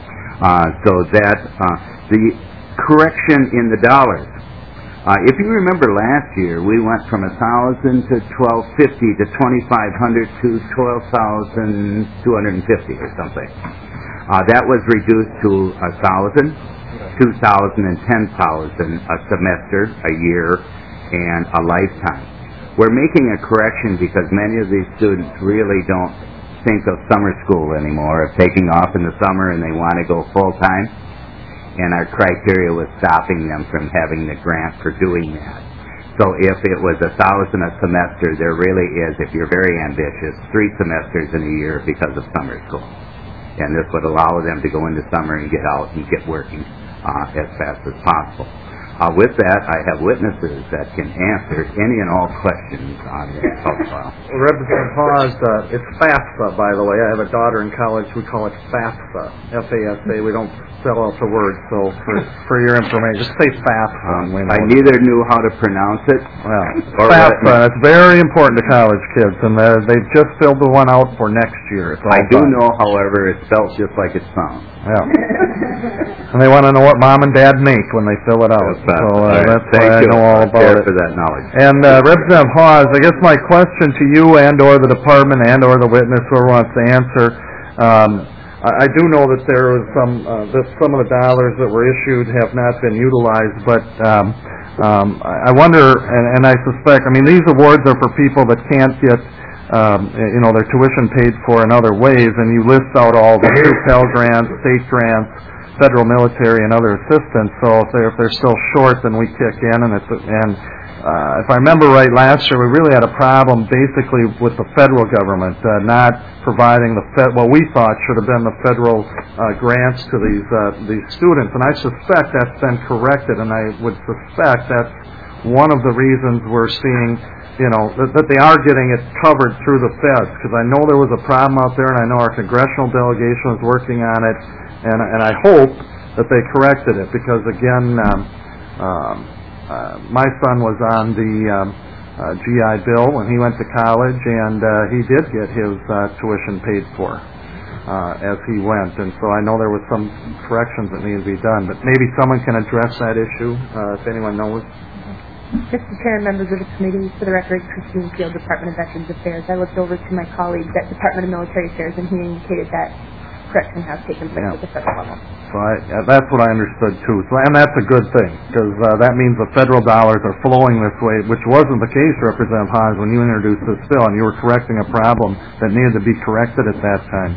Uh, so that, uh, the correction in the dollars. Uh, if you remember last year, we went from one thousand to twelve fifty to twenty-five hundred to twelve thousand two hundred fifty or something. Uh, that was reduced to one thousand, two thousand, and ten thousand a semester, a year, and a lifetime. We're making a correction because many of these students really don't think of summer school anymore, of taking off in the summer and they want to go full-time. And our criteria was stopping them from having the grant for doing that. So if it was a thousand a semester, there really is, if you're very ambitious, three semesters in a year because of summer school. And this would allow them to go into summer and get out and get working uh, as fast as possible. Uh, with that, I have witnesses that can answer any and all questions on this profile. Well, Representative Hawes, uh, it's FAFSA, by the way. I have a daughter in college. We call it FAFSA, F A S A. We don't spell out the word, so for, for your information, just say FAFSA. Um, I neither knew how to pronounce it. Well, FAFSA, it's very important to college kids, and uh, they've just filled the one out for next year. It's all I do fun. know, however, it's spelled just like it sounds. Yeah. And they want to know what mom and dad make when they fill it out. That's So uh, right. that's Thank why I you. know all about it. for that knowledge. And uh, Representative Hawes, I guess my question to you and or the department and or the witness, whoever wants to answer, um, I, I do know that there was some, uh, that some of the dollars that were issued have not been utilized, but um, um, I wonder, and, and I suspect, I mean, these awards are for people that can't get Um, you know, their tuition paid for in other ways, and you list out all the two Pell Grants, state grants, federal military, and other assistance. So if they're, if they're still short, then we kick in, and it's, and uh, if I remember right, last year we really had a problem basically with the federal government uh, not providing the fed, what we thought should have been the federal uh, grants to these uh, these students, and I suspect that's been corrected, and I would suspect that's one of the reasons we're seeing, you know, that, that they are getting it covered through the feds, because I know there was a problem out there, and I know our congressional delegation was working on it, and, and I hope that they corrected it, because again, um, um, uh, my son was on the um, uh, G I Bill when he went to college, and uh, he did get his uh, tuition paid for uh, as he went, and so I know there was some corrections that needed to be done, but maybe someone can address that issue, uh, if anyone knows. Mister Chair and members of the committee, for the record, Christine Field, Department of Veterans Affairs. I looked over to my colleague at Department of Military Affairs, and he indicated that correction has taken place Yeah. at the federal level. So I, uh, that's what I understood too. So, and that's a good thing, because uh, that means the federal dollars are flowing this way, which wasn't the case, Representative Hawes, when you introduced this bill, and you were correcting a problem that needed to be corrected at that time.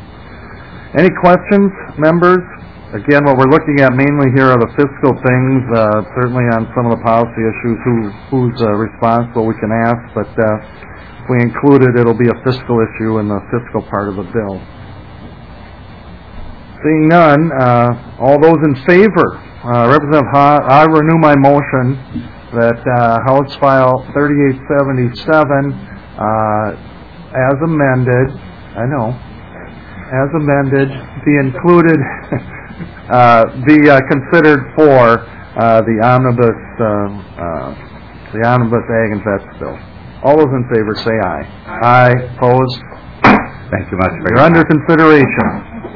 Any questions, members? Again, what we're looking at mainly here are the fiscal things, uh, certainly on some of the policy issues, who, who's uh, responsible we can ask, but uh, if we include it, it'll be a fiscal issue in the fiscal part of the bill. Seeing none, uh, all those in favor, uh, Representative Ha, I renew my motion that uh, House File thirty-eight seventy-seven, uh, as amended, I know, as amended, be included Uh, be uh, considered for uh, the omnibus, uh, uh, the omnibus Ag and Vets bill. All those in favor say aye. Aye. Opposed? Thank you much for You're under consideration.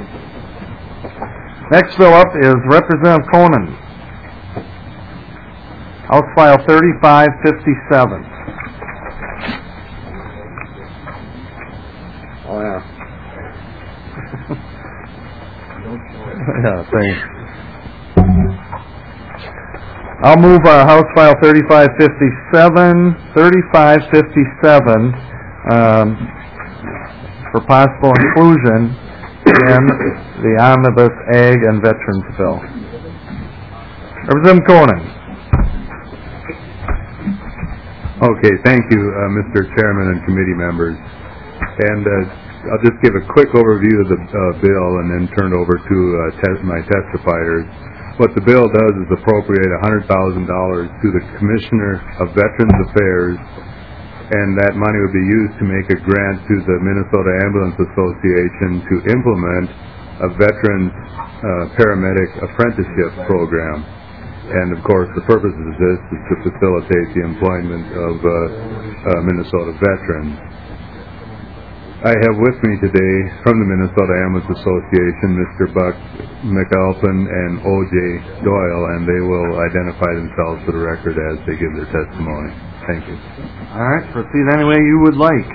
Next bill up is Representative Conan. House File thirty-five fifty-seven. Oh yeah. Yeah, thanks. I'll move uh, House File thirty-five fifty-seven, thirty-five fifty-seven um, for possible inclusion in the Omnibus Ag and Veterans Bill. Representative Conan. Okay, thank you, uh, Mister Chairman and committee members. And uh, I'll just give a quick overview of the uh, bill and then turn it over to uh, te- my testifiers. What the bill does is appropriate one hundred thousand dollars to the Commissioner of Veterans Affairs and that money would be used to make a grant to the Minnesota Ambulance Association to implement a veterans uh, paramedic apprenticeship program. And of course, the purpose of this is to facilitate the employment of uh, uh, Minnesota veterans. I have with me today from the Minnesota Ambulance Association Mister Buck McAlpin and O J Doyle, and they will identify themselves for the record as they give their testimony. Thank you. All right, proceed any way you would like.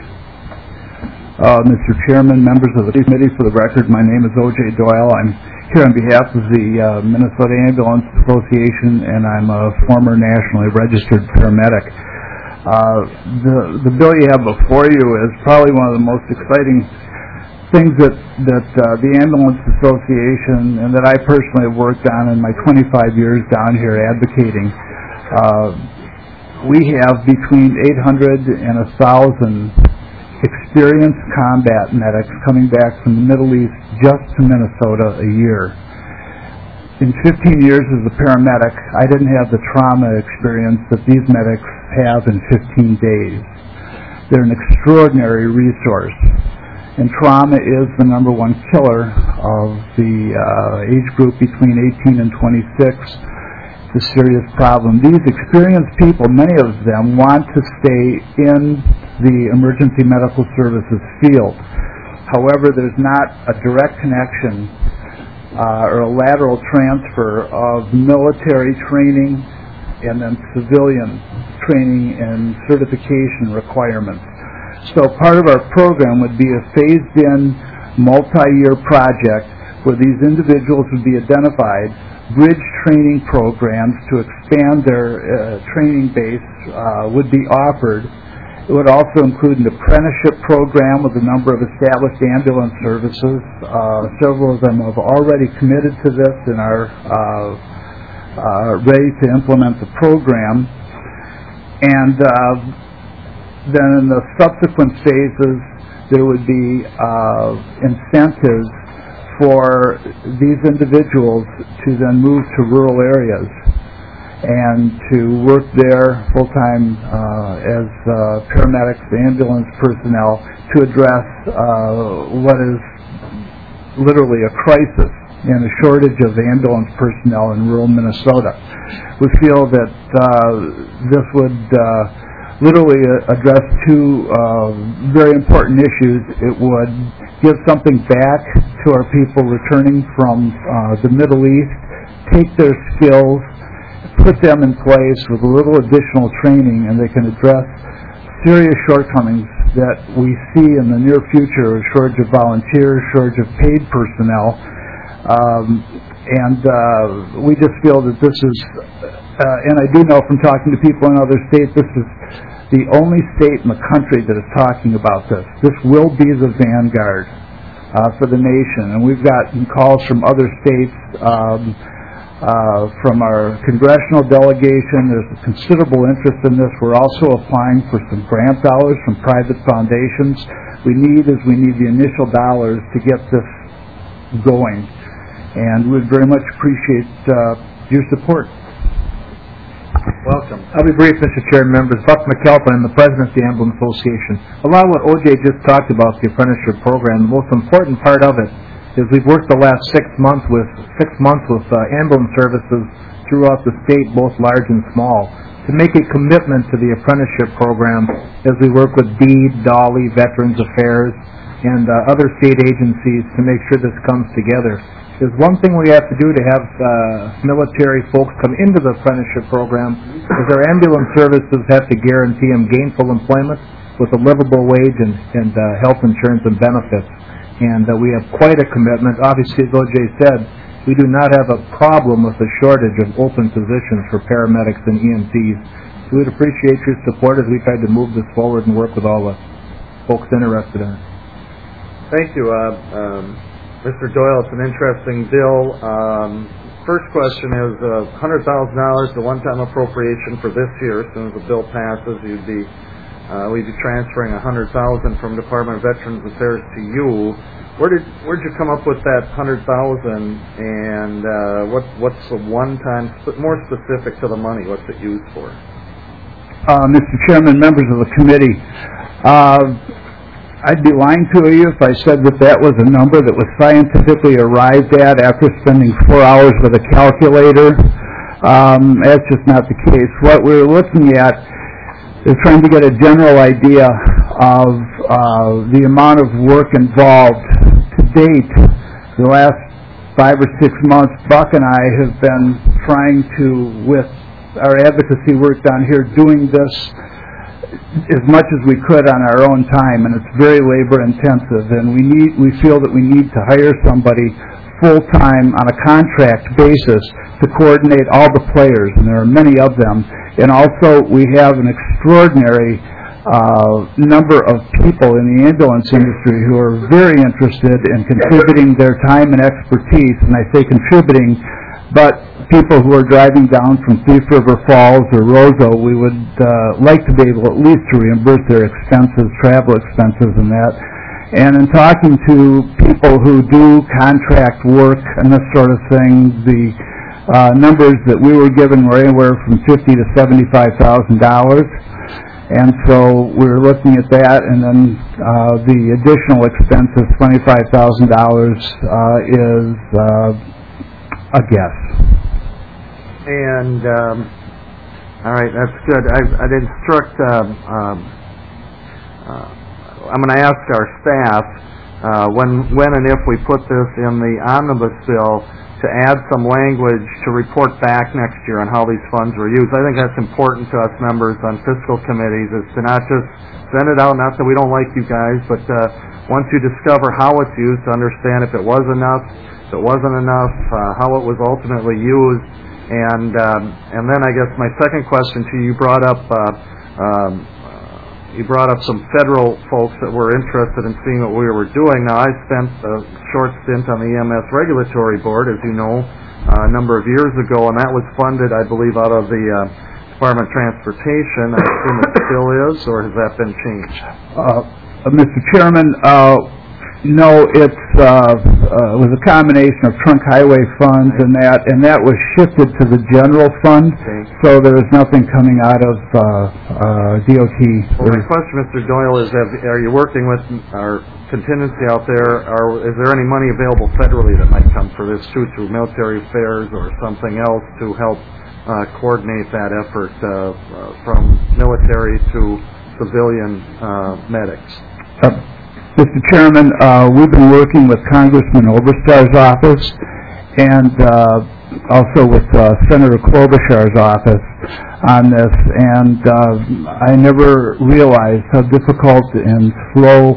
Uh, Mister Chairman, members of the committee, for the record, my name is O J Doyle. I'm here on behalf of the uh, Minnesota Ambulance Association, and I'm a former nationally registered paramedic. Uh, the the bill you have before you is probably one of the most exciting things that that uh, the Ambulance Association and that I personally have worked on in my twenty-five years down here advocating. Uh, we have between eight hundred and one thousand experienced combat medics coming back from the Middle East just to Minnesota a year. In fifteen years as a paramedic, I didn't have the trauma experience that these medics have in fifteen days. They're an extraordinary resource. And trauma is the number one killer of the uh, age group between eighteen and twenty-six. It's a serious problem. These experienced people, many of them, want to stay in the emergency medical services field. However, there's not a direct connection uh, or a lateral transfer of military training and then civilian training and certification requirements. So part of our program would be a phased-in, multi-year project where these individuals would be identified, bridge training programs to expand their uh, training base uh, would be offered. It would also include an apprenticeship program with a number of established ambulance services. Uh, several of them have already committed to this and are uh, uh, ready to implement the program. And uh, then in the subsequent phases, there would be uh, incentives for these individuals to then move to rural areas and to work there full-time uh, as uh, paramedics, ambulance personnel, to address uh, what is literally a crisis and a shortage of ambulance personnel in rural Minnesota. We feel that uh, this would uh, literally address two uh, very important issues. It would give something back to our people returning from uh, the Middle East, take their skills, put them in place with a little additional training, and they can address serious shortcomings that we see in the near future, a shortage of volunteers, shortage of paid personnel. Um, and uh, we just feel that this is, uh, and I do know from talking to people in other states, this is the only state in the country that is talking about this. This will be the vanguard uh, for the nation. And we've gotten calls from other states, um, Uh, from our congressional delegation. There's a considerable interest in this. We're also applying for some grant dollars from private foundations. We need is we need the initial dollars to get this going. And we'd very much appreciate uh, your support. Welcome. I'll be brief, Mister Chair and members. Buck McAlpin, I'm the president of the Ambulance Association. Along with what O J just talked about, the apprenticeship program, the most important part of it is we've worked the last six months with six months with uh, ambulance services throughout the state, both large and small, to make a commitment to the apprenticeship program as we work with DEED, Dolly, Veterans Affairs, and uh, other state agencies to make sure this comes together. There's one thing we have to do to have uh, military folks come into the apprenticeship program is our ambulance services have to guarantee them gainful employment with a livable wage and, and uh, health insurance and benefits. And uh, we have quite a commitment. Obviously, as O J said, we do not have a problem with the shortage of open positions for paramedics and E M Ts. So we'd appreciate your support as we try to move this forward and work with all the folks interested in it. Thank you. Uh, um, Mister Doyle, it's an interesting bill. Um, first question is uh, one hundred thousand dollars, the one-time appropriation for this year. As soon as the bill passes, you'd be Uh, we'd be transferring one hundred thousand dollars from Department of Veterans Affairs to you. Where did where'd you come up with that one hundred thousand dollars, and uh, what what's the one-time, more specific to the money? What's it used for? Uh, Mister Chairman, members of the committee, uh, I'd be lying to you if I said that that was a number that was scientifically arrived at after spending four hours with a calculator. Um, that's just not the case. What we're looking at is trying to get a general idea of uh, the amount of work involved. To date, the last five or six months, Buck and I have been trying to, with our advocacy work down here, doing this as much as we could on our own time, and it's very labor intensive, and we need we feel that we need to hire somebody full time on a contract basis to coordinate all the players, and there are many of them. And also we have an extraordinary uh, number of people in the ambulance industry who are very interested in contributing their time and expertise, and I say contributing, but people who are driving down from Thief River Falls or Roseau, we would uh, like to be able at least to reimburse their expenses, travel expenses and that. And in talking to people who do contract work and this sort of thing, the uh, numbers that we were given were anywhere from fifty to seventy-five thousand dollars. And so we're looking at that, and then uh, the additional expense of twenty-five thousand dollars uh, is uh, a guess. And, um, all right, that's good. I've, I'd instruct, um, um, uh, I'm going to ask our staff, uh, when, when and if we put this in the omnibus bill, to add some language to report back next year on how these funds were used. I think that's important to us members on fiscal committees, is to not just send it out, not that we don't like you guys, but uh, once you discover how it's used, to understand if it was enough, if it wasn't enough, uh, how it was ultimately used. And um, and then I guess my second question to you, you brought up uh, um, uh, you brought up some federal folks that were interested in seeing what we were doing. Now, I spent a short stint on the E M S Regulatory Board, as you know, uh, a number of years ago, and that was funded, I believe, out of the uh, Department of Transportation. I assume it still is, or has that been changed? Uh, Mister Chairman, uh, no, it's uh, uh, was a combination of trunk highway funds and that, and that was shifted to the general fund. Okay. So there was nothing coming out of uh, uh, D O T. Well, my question, Mister Doyle, is: have, are you working with our contingency out there? Or is there any money available federally that might come for this too, through military affairs or something else, to help uh, coordinate that effort uh, uh, from military to civilian uh, medics? Uh, Mister Chairman, uh, we've been working with Congressman Oberstar's office and uh, also with uh, Senator Klobuchar's office on this, and uh, I never realized how difficult and slow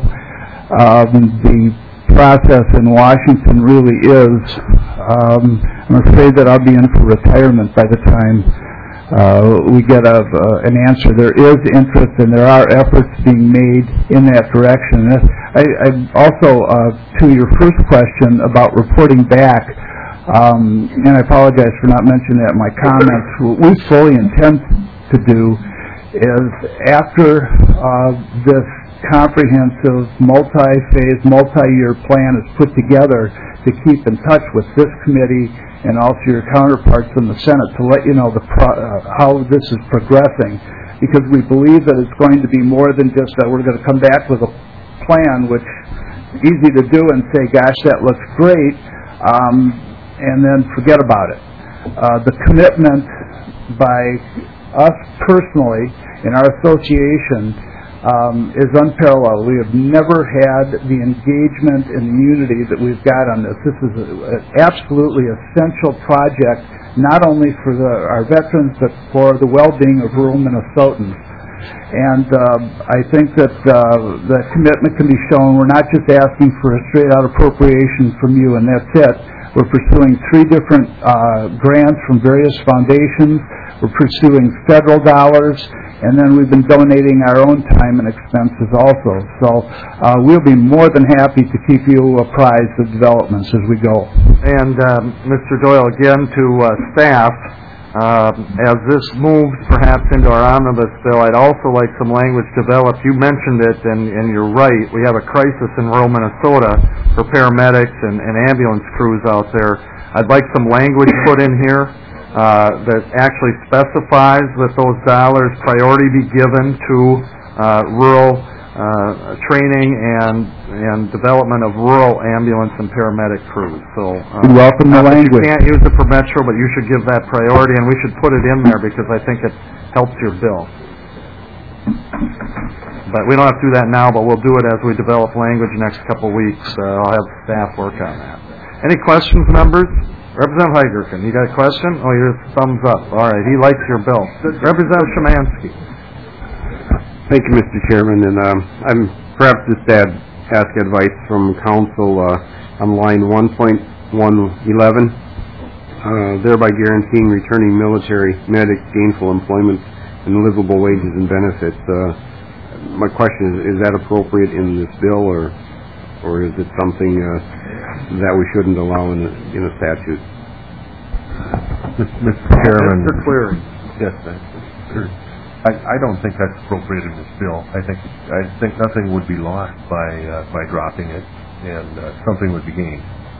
um, the process in Washington really is. Um, I'm afraid that I'll be in for retirement by the time Uh, we get a, uh, an answer. There is interest, and there are efforts being made in that direction. I, I also, uh, to your first question about reporting back, um, and I apologize for not mentioning that in my comments, what we fully intend to do is, after uh, this comprehensive, multi-phase, multi-year plan is put together, to keep in touch with this committee and also your counterparts in the Senate to let you know the pro uh, how this is progressing, because we believe that it's going to be more than just that we're going to come back with a plan, which is easy to do and say, gosh, that looks great, um, and then forget about it. Uh, the commitment by us personally in our association Um, is unparalleled. We have never had the engagement and the unity that we've got on this. This is an absolutely essential project, not only for the, our veterans, but for the well-being of rural Minnesotans. And uh, I think that uh, the commitment can be shown. We're not just asking for a straight-out appropriation from you, and that's it. We're pursuing three different uh, grants from various foundations. We're pursuing federal dollars, and then we've been donating our own time and expenses also. So uh, we'll be more than happy to keep you apprised of developments as we go. And um, Mister Doyle, again to uh, staff, uh, as this moves perhaps into our omnibus bill, I'd also like some language developed. You mentioned it, and, and you're right. We have a crisis in rural Minnesota for paramedics and, and ambulance crews out there. I'd like some language put in here uh, that actually specifies that those dollars priority be given to uh, rural uh, training and and development of rural ambulance and paramedic crews. So uh, We welcome the not that language. You can't use it for Metro, but you should give that priority, and we should put it in there because I think it helps your bill. But we don't have to do that now, but we'll do it as we develop language next couple weeks. Uh, I'll have staff work on that. Any questions, members? Representative Heigerken, you got a question? Oh, your thumbs up. All right, he likes your bill. Representative Szymanski. Thank you, Mister Chairman, and um, I'm perhaps just add, ask advice from council uh, on line one point one eleven, uh, thereby guaranteeing returning military medics gainful employment and livable wages and benefits. Uh, my question is, is that appropriate in this bill, or or is it something uh, that we shouldn't allow in a, in a statute? Mister Chairman. Mister Cleary. Yes, sir. I, I don't think that's appropriate in this bill. I think I think nothing would be lost by uh, by dropping it, and uh, something would be gained.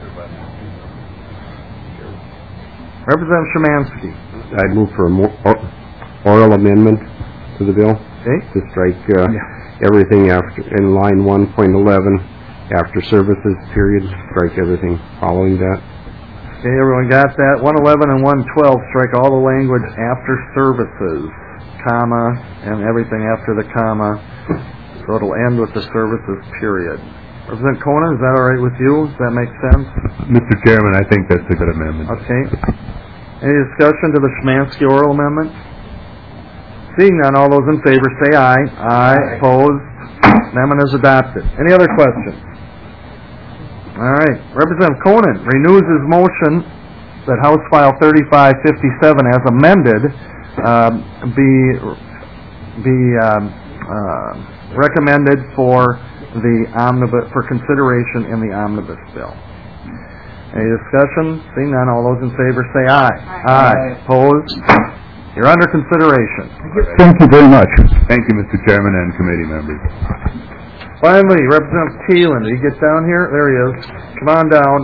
Representative Szymanski. I'd move for a more or- oral amendment to the bill. Okay. To strike uh, Yeah. everything after in line one point eleven after services period. Strike everything following that. Okay, everyone got that? one eleven and one twelve, strike all the language after services, comma, and everything after the comma, so it'll end with the services period. Representative Conan, is that all right with you? Does that make sense? Mister Chairman, I think that's a good amendment. Okay. Any discussion to the Szymanski oral amendment? Seeing none, all those in favor say aye. Aye. Opposed? Amendment is adopted. Any other questions? All right. Representative Conan renews his motion that House File thirty-five fifty-seven as amended uh, be be um, uh, recommended for the omnibus for consideration in the omnibus bill. Any discussion? Seeing none, all those in favor say aye. Aye. Aye. Opposed? You're under consideration. Thank you very much. Thank you, Mister Chairman and committee members. Finally, Representative Thielen, did he get down here? There he is. Come on down.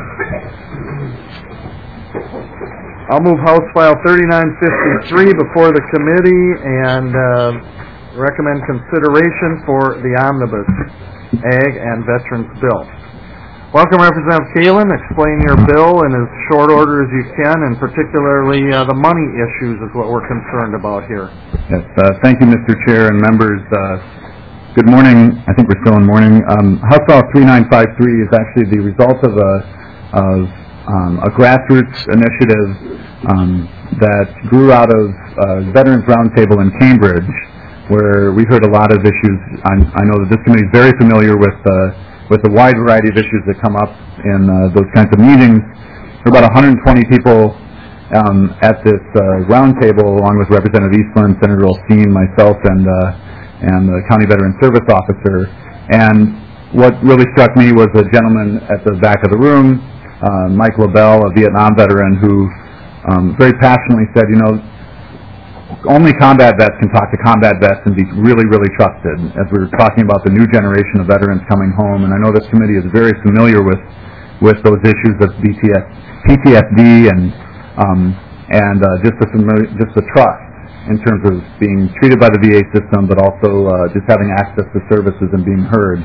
I'll move House File thirty-nine fifty-three before the committee and uh, recommend consideration for the omnibus Ag and Veterans Bill. Welcome, Representative Thielen. Explain your bill in as short order as you can, and particularly uh, the money issues is what we're concerned about here. Yes, uh, thank you, Mister Chair and members. Uh, good morning. I think we're still in morning. Um, House File thirty-nine fifty-three is actually the result of a, of, um, a grassroots initiative um, that grew out of uh, Veterans Roundtable in Cambridge, where we heard a lot of issues. I'm, I know that this committee is very familiar with uh, with a wide variety of issues that come up in uh, those kinds of meetings. There are about one hundred twenty people um, at this uh, roundtable, along with Representative Eastland, Senator Olsztyn, myself, and uh, and the County Veteran Service Officer. And what really struck me was a gentleman at the back of the room, uh, Mike LaBelle, a Vietnam veteran, who um, very passionately said, you know, only combat vets can talk to combat vets and be really, really trusted, as we were talking about the new generation of veterans coming home. And I know this committee is very familiar with with those issues of B T S, P T S D and um, and uh, just the familiar, just the trust in terms of being treated by the V A system, but also uh, just having access to services and being heard.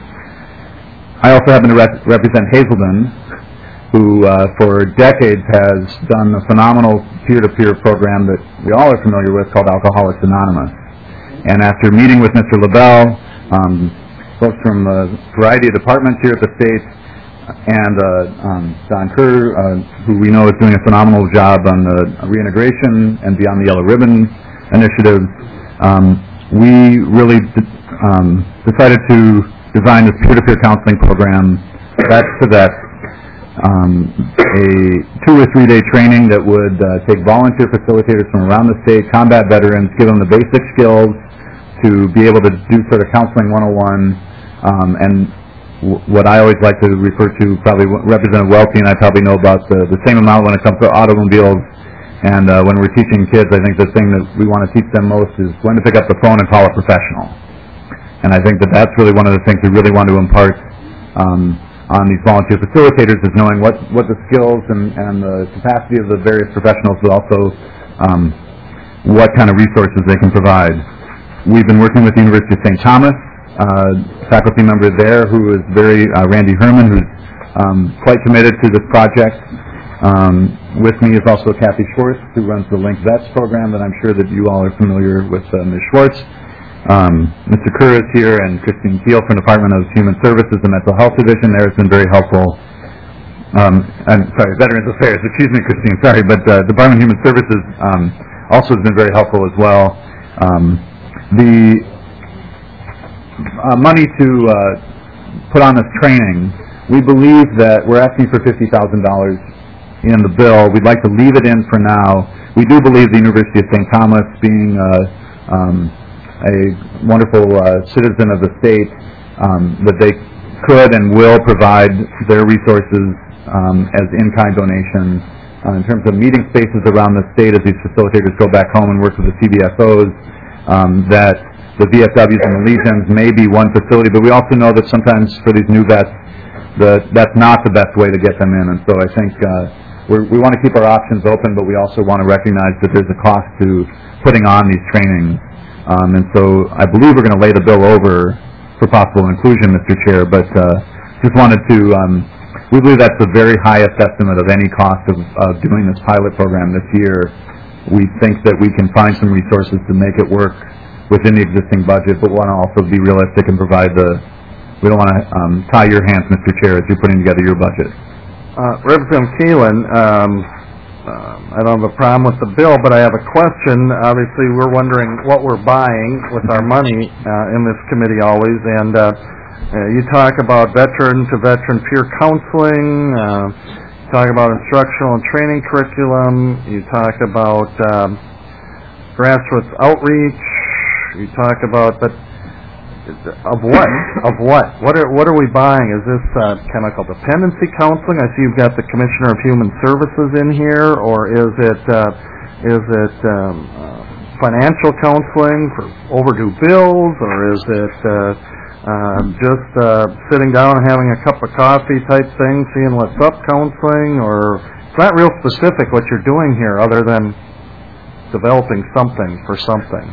I also happen to rep- represent Hazelden, who uh, for decades has done a phenomenal peer-to-peer program that we all are familiar with called Alcoholics Anonymous. And after meeting with Mister LaBelle, um, folks from a variety of departments here at the state, and uh, um, Don Kerr, uh, who we know is doing a phenomenal job on the reintegration and Beyond the Yellow Ribbon initiatives, um, we really d- um, decided to design this peer-to-peer counseling program, vets to vets, Um, a two or three day training that would uh, take volunteer facilitators from around the state, combat veterans, give them the basic skills to be able to do sort of counseling one oh one, um, and w- what I always like to refer to, probably Representative Welty and I probably know about the, the same amount when it comes to automobiles, and uh, when we're teaching kids, I think the thing that we want to teach them most is when to pick up the phone and call a professional. And I think that that's really one of the things we really want to impart um, on these volunteer facilitators is knowing what, what the skills and, and the capacity of the various professionals, but also um, what kind of resources they can provide. We've been working with the University of Saint Thomas, uh, faculty member there who is very, uh, Randy Herman, who's um, quite committed to this project. Um, with me is also Kathy Schwartz, who runs the Link Vets program that I'm sure that you all are familiar with, uh, Miz Schwartz. Um, Mister Kerr is here, and Christine Thiel from the Department of Human Services and Mental Health Division there has been very helpful. Um, I'm sorry, Veterans Affairs, excuse me, Christine, sorry, but uh, Department of Human Services um, also has been very helpful as well. Um, the uh, money to uh, put on this training, we believe that we're asking for fifty thousand dollars in the bill. We'd like to leave it in for now. We do believe the University of Saint Thomas, being uh, um, a wonderful uh, citizen of the state, um, that they could and will provide their resources um, as in-kind donations uh, in terms of meeting spaces around the state as these facilitators go back home and work with the C B S Os, um, that the V F Ws and the Legions may be one facility, but we also know that sometimes for these new vets, the, that's not the best way to get them in, and so I think uh, we're, we want to keep our options open, but we also want to recognize that there's a cost to putting on these trainings. Um, and so I believe we're going to lay the bill over for possible inclusion, Mister Chair, but uh, just wanted to, um, we believe that's the very highest estimate of any cost of, of doing this pilot program this year. We think that we can find some resources to make it work within the existing budget, but want to also be realistic and provide the, we don't want to um, tie your hands, Mister Chair, as you're putting together your budget. Uh, Representative Keelan, um, Um, I don't have a problem with the bill, but I have a question. Obviously, we're wondering what we're buying with our money uh, in this committee always, and uh, uh, you talk about veteran-to-veteran peer counseling, uh, you talk about instructional and training curriculum, you talk about um, grassroots outreach, you talk about, but of what? Of what? What are what are we buying? Is this uh, chemical dependency counseling? I see you've got the Commissioner of Human Services in here, or is it uh, is it um, uh, financial counseling for overdue bills, or is it uh, uh, just uh, sitting down and having a cup of coffee type thing, seeing what's up counseling? Or it's not real specific what you're doing here, other than developing something for something.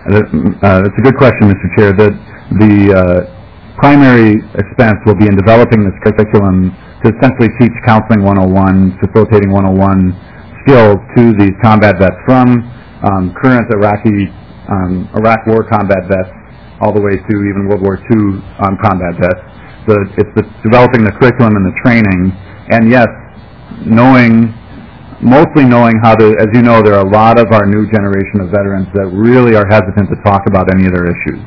Uh, that's a good question, Mister Chair. The, the uh, primary expense will be in developing this curriculum to essentially teach Counseling one oh one, Facilitating one oh one skills to these combat vets, from um, current Iraqi, um, Iraq War combat vets all the way to even World War Two um, combat vets. The, it's the developing the curriculum and the training, and yes, knowing mostly knowing how to, as you know, there are a lot of our new generation of veterans that really are hesitant to talk about any of their issues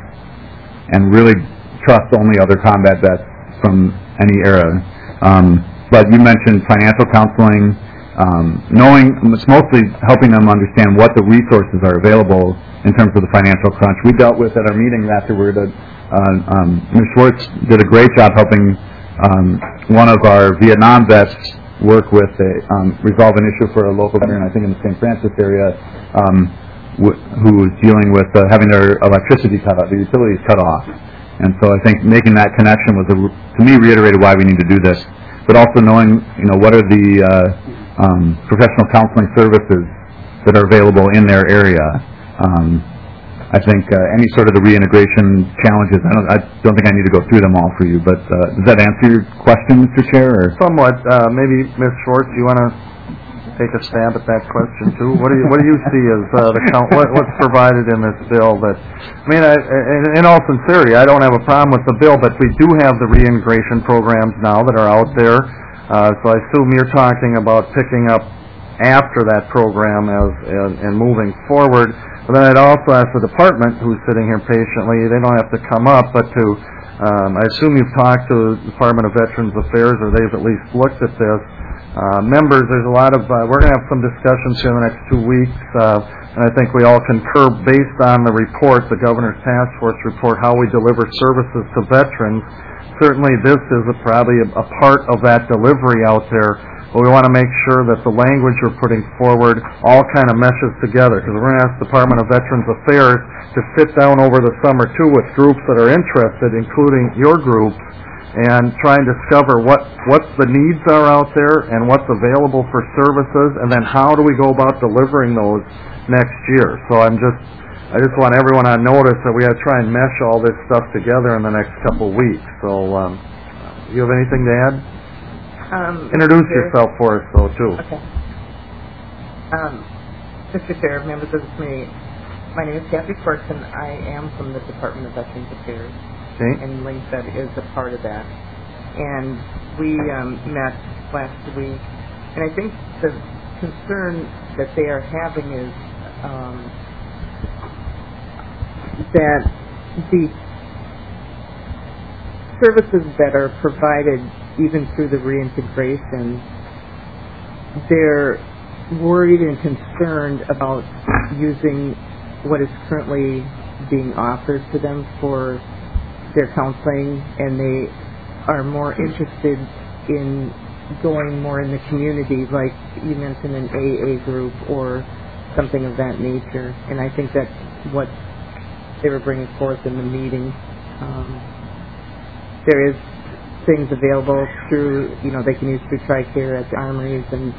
and really trust only other combat vets from any era. Um, but you mentioned financial counseling, um, knowing, it's mostly helping them understand what the resources are available in terms of the financial crunch. We dealt with at our meeting afterward, uh, um, Miz Schwartz did a great job helping um, one of our Vietnam vets work with a, um, resolve an issue for a local veteran, I think in the Saint Francis area, um, w- who was dealing with uh, having their electricity cut off, the utilities cut off. And so I think making that connection was, a, to me, reiterated why we need to do this. But also knowing, you know, what are the uh, um, professional counseling services that are available in their area. Um, I think uh, any sort of the reintegration challenges, I don't, I don't think I need to go through them all for you, but uh, does that answer your question, Mister Chair? Or? Somewhat. Uh, maybe, Miz Schwartz, you want to take a stab at that question, too? What do you, what do you see as uh, the count, what, what's provided in this bill that, I mean, I, in, in all sincerity, I don't have a problem with the bill, but we do have the reintegration programs now that are out there, uh, so I assume you're talking about picking up after that program as, as and moving forward. But then I'd also ask the department, who's sitting here patiently, they don't have to come up, but to, um, I assume you've talked to the Department of Veterans Affairs, or they've at least looked at this. Uh, members, there's a lot of, uh, we're going to have some discussions here in the next two weeks, uh, and I think we all concur based on the report, the Governor's Task Force report, how we deliver services to veterans. Certainly this is a, probably a, a part of that delivery out there. But we want to make sure that the language we're putting forward all kind of meshes together, because we're going to ask the Department of Veterans Affairs to sit down over the summer, too, with groups that are interested, including your group, and try and discover what, what the needs are out there and what's available for services, and then how do we go about delivering those next year. So I'm just, I just want everyone on notice that we got to try and mesh all this stuff together in the next couple weeks. So, um, you have anything to add? Um, Introduce yourself for us, though, too. Okay. Um, Mister Chair, members of the committee, my name is Kathy Corson. I am from the Department of Veterans Affairs. Okay. And LinkVet is a part of that. And we um, met last week, and I think the concern that they are having is um, that the services that are provided, even through the reintegration, they're worried and concerned about using what is currently being offered to them for their counseling, and they are more interested in going more in the community, like you mentioned, an A A group or something of that nature. And I think that's what they were bringing forth in the meeting. Um, there is things available through, you know, they can use through TRICARE at the armories, and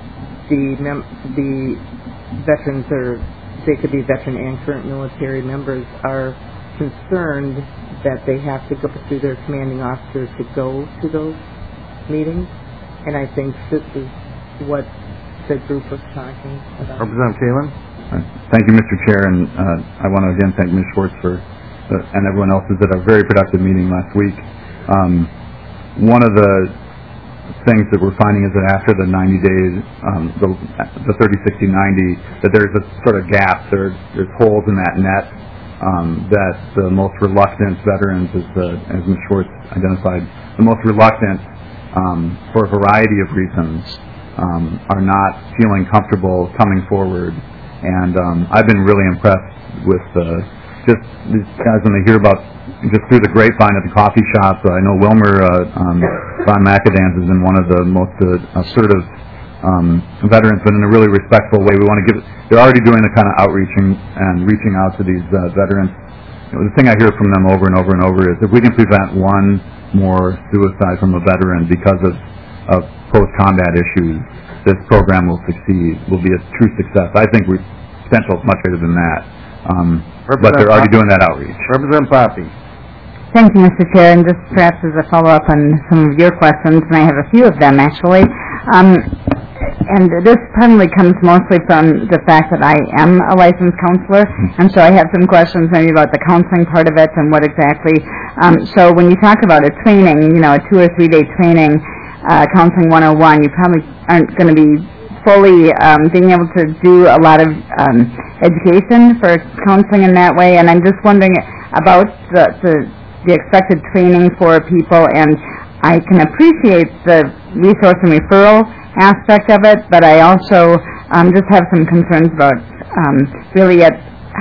the mem- the veterans, or they could be veteran and current military members, are concerned that they have to go through their commanding officer to go to those meetings, and I think this is what the group was talking about. Representative Kaelin? Uh, Thank you, Mister Chair, and uh, I want to again thank Miz Schwartz for, uh, and everyone else who did a very productive meeting last week. Um, one of the things that we're finding is that after the ninety days, um, the, the thirty, sixty, ninety, that there's a sort of gap, there, there's holes in that net, um, that the most reluctant veterans, as, uh, as Miz Schwartz identified, the most reluctant, um, for a variety of reasons, um, are not feeling comfortable coming forward. And um, I've been really impressed with uh, just these guys when they hear about, just through the grapevine at the coffee shop. Uh, I know Wilmer uh, um, Von Macadams has been one of the most uh, assertive um, veterans, but in a really respectful way. We want to give. They're already doing the kind of outreaching and reaching out to these uh, veterans. You know, the thing I hear from them over and over and over is if we can prevent one more suicide from a veteran because of, of post-combat issues, this program will succeed, will be a true success. I think we potential is much greater than that. Um, but they're already doing that outreach. Representative Poppy. Thank you, Mister Chair, and just perhaps as a follow-up on some of your questions, and I have a few of them actually, um, and this probably comes mostly from the fact that I am a licensed counselor, and so I have some questions maybe about the counseling part of it and what exactly, um, so when you talk about a training, you know, a two or three day training, uh, Counseling one oh one, you probably aren't going to be fully um, being able to do a lot of um, education for counseling in that way, and I'm just wondering about the, the, the expected training for people, and I can appreciate the resource and referral aspect of it, but I also um, just have some concerns about um, really at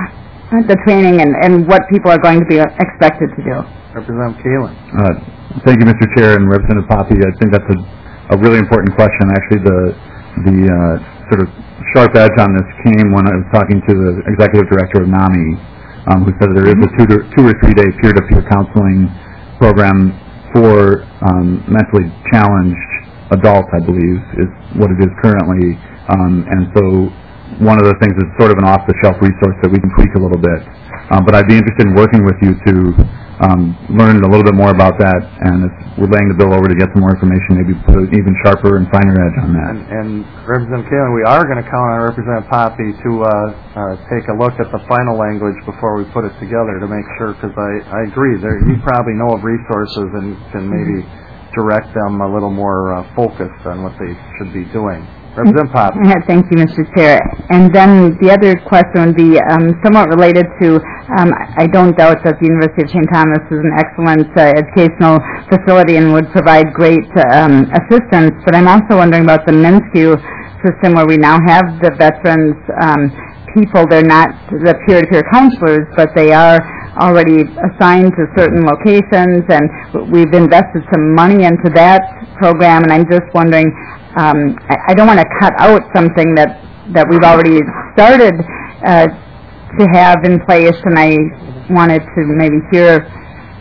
the training and, and what people are going to be expected to do. Representative Kaelin. Uh, thank you, Mister Chair, and Representative Poppy. I think that's a, a really important question. Actually, the The uh, sort of sharp edge on this came when I was talking to the executive director of NAMI, um, who said there is a two, to, two or three day peer-to-peer counseling program for um, mentally challenged adults, I believe, is what it is currently. Um, and so one of the things is sort of an off-the-shelf resource that we can tweak a little bit. Um, but I'd be interested in working with you to um, learn a little bit more about that, and if we're laying the bill over to get some more information, maybe put an even sharper and finer edge on that. And, and Representative Kaelin, we are going to count on Representative Poppy to uh, uh, take a look at the final language before we put it together to make sure, because I, I agree, there, you probably know of resources and can maybe direct them a little more uh, focused on what they should be doing. Representative Poppy. Thank you, Mister Chair. And then the other question would be um, somewhat related to, um, I don't doubt that the University of Saint Thomas is an excellent uh, educational facility and would provide great um, assistance, but I'm also wondering about the MnSCU system where we now have the veterans um, people. They're not the peer-to-peer counselors, but they are already assigned to certain locations, and we've invested some money into that program, and I'm just wondering, Um, I, I don't want to cut out something that, that we've already started uh, to have in place, and I wanted to maybe hear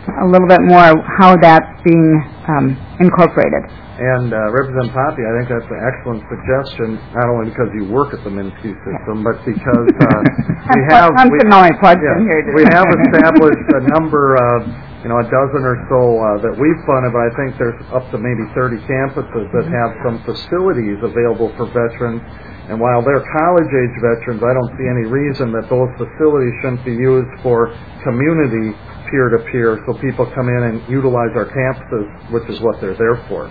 a little bit more how that's being um, incorporated. And uh, Representative Poppe, I think that's an excellent suggestion, not only because you work at the Minsky system, but because uh, we have I'm we, only plugged yeah, in here. we have established a number of, you know, a dozen or so uh, that we've funded, but I think there's up to maybe thirty campuses that have some facilities available for veterans. And while they're college-age veterans, I don't see any reason that those facilities shouldn't be used for community peer-to-peer, so people come in and utilize our campuses, which is what they're there for.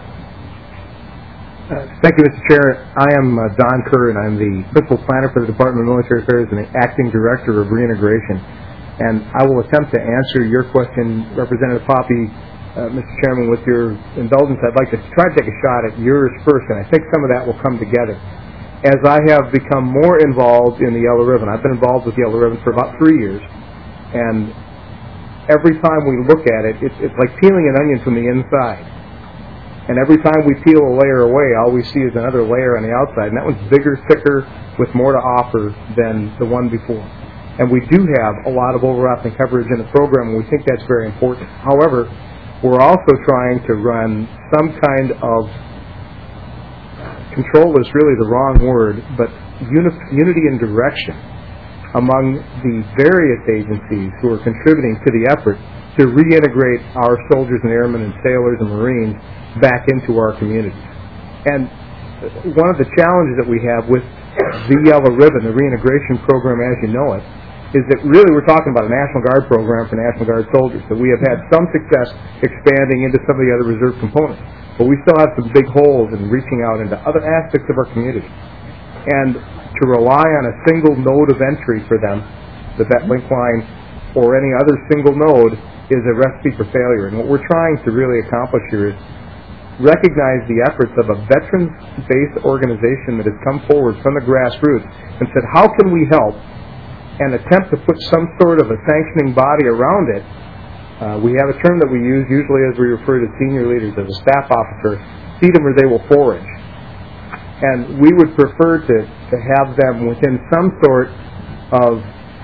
Uh, thank you, Mister Chair. I am uh, Don Kerr, and I'm the fiscal planner for the Department of Military Affairs and the acting director of reintegration. And I will attempt to answer your question, Representative Poppe, uh, Mister Chairman, with your indulgence. I'd like to try to take a shot at yours first, and I think some of that will come together. As I have become more involved in the Yellow Ribbon, I've been involved with Yellow Ribbon for about three years, and every time we look at it, it's, it's like peeling an onion from the inside. And every time we peel a layer away, all we see is another layer on the outside. And that one's bigger, thicker, with more to offer than the one before. And we do have a lot of overlapping coverage in the program, and we think that's very important. However, we're also trying to run some kind of, control is really the wrong word, but uni- unity and direction among the various agencies who are contributing to the effort to reintegrate our soldiers and airmen and sailors and Marines back into our communities. And one of the challenges that we have with the Yellow Ribbon, the reintegration program as you know it, is that really we're talking about a National Guard program for National Guard soldiers. So we have had some success expanding into some of the other reserve components. But we still have some big holes in reaching out into other aspects of our community. And to rely on a single node of entry for them, the VetLink line, or any other single node, is a recipe for failure. And what we're trying to really accomplish here is recognize the efforts of a veterans-based organization that has come forward from the grassroots and said, how can we help, and attempt to put some sort of a sanctioning body around it. Uh, we have a term that we use usually as we refer to senior leaders as a staff officer, feed them or they will forage. And we would prefer to, to have them within some sort of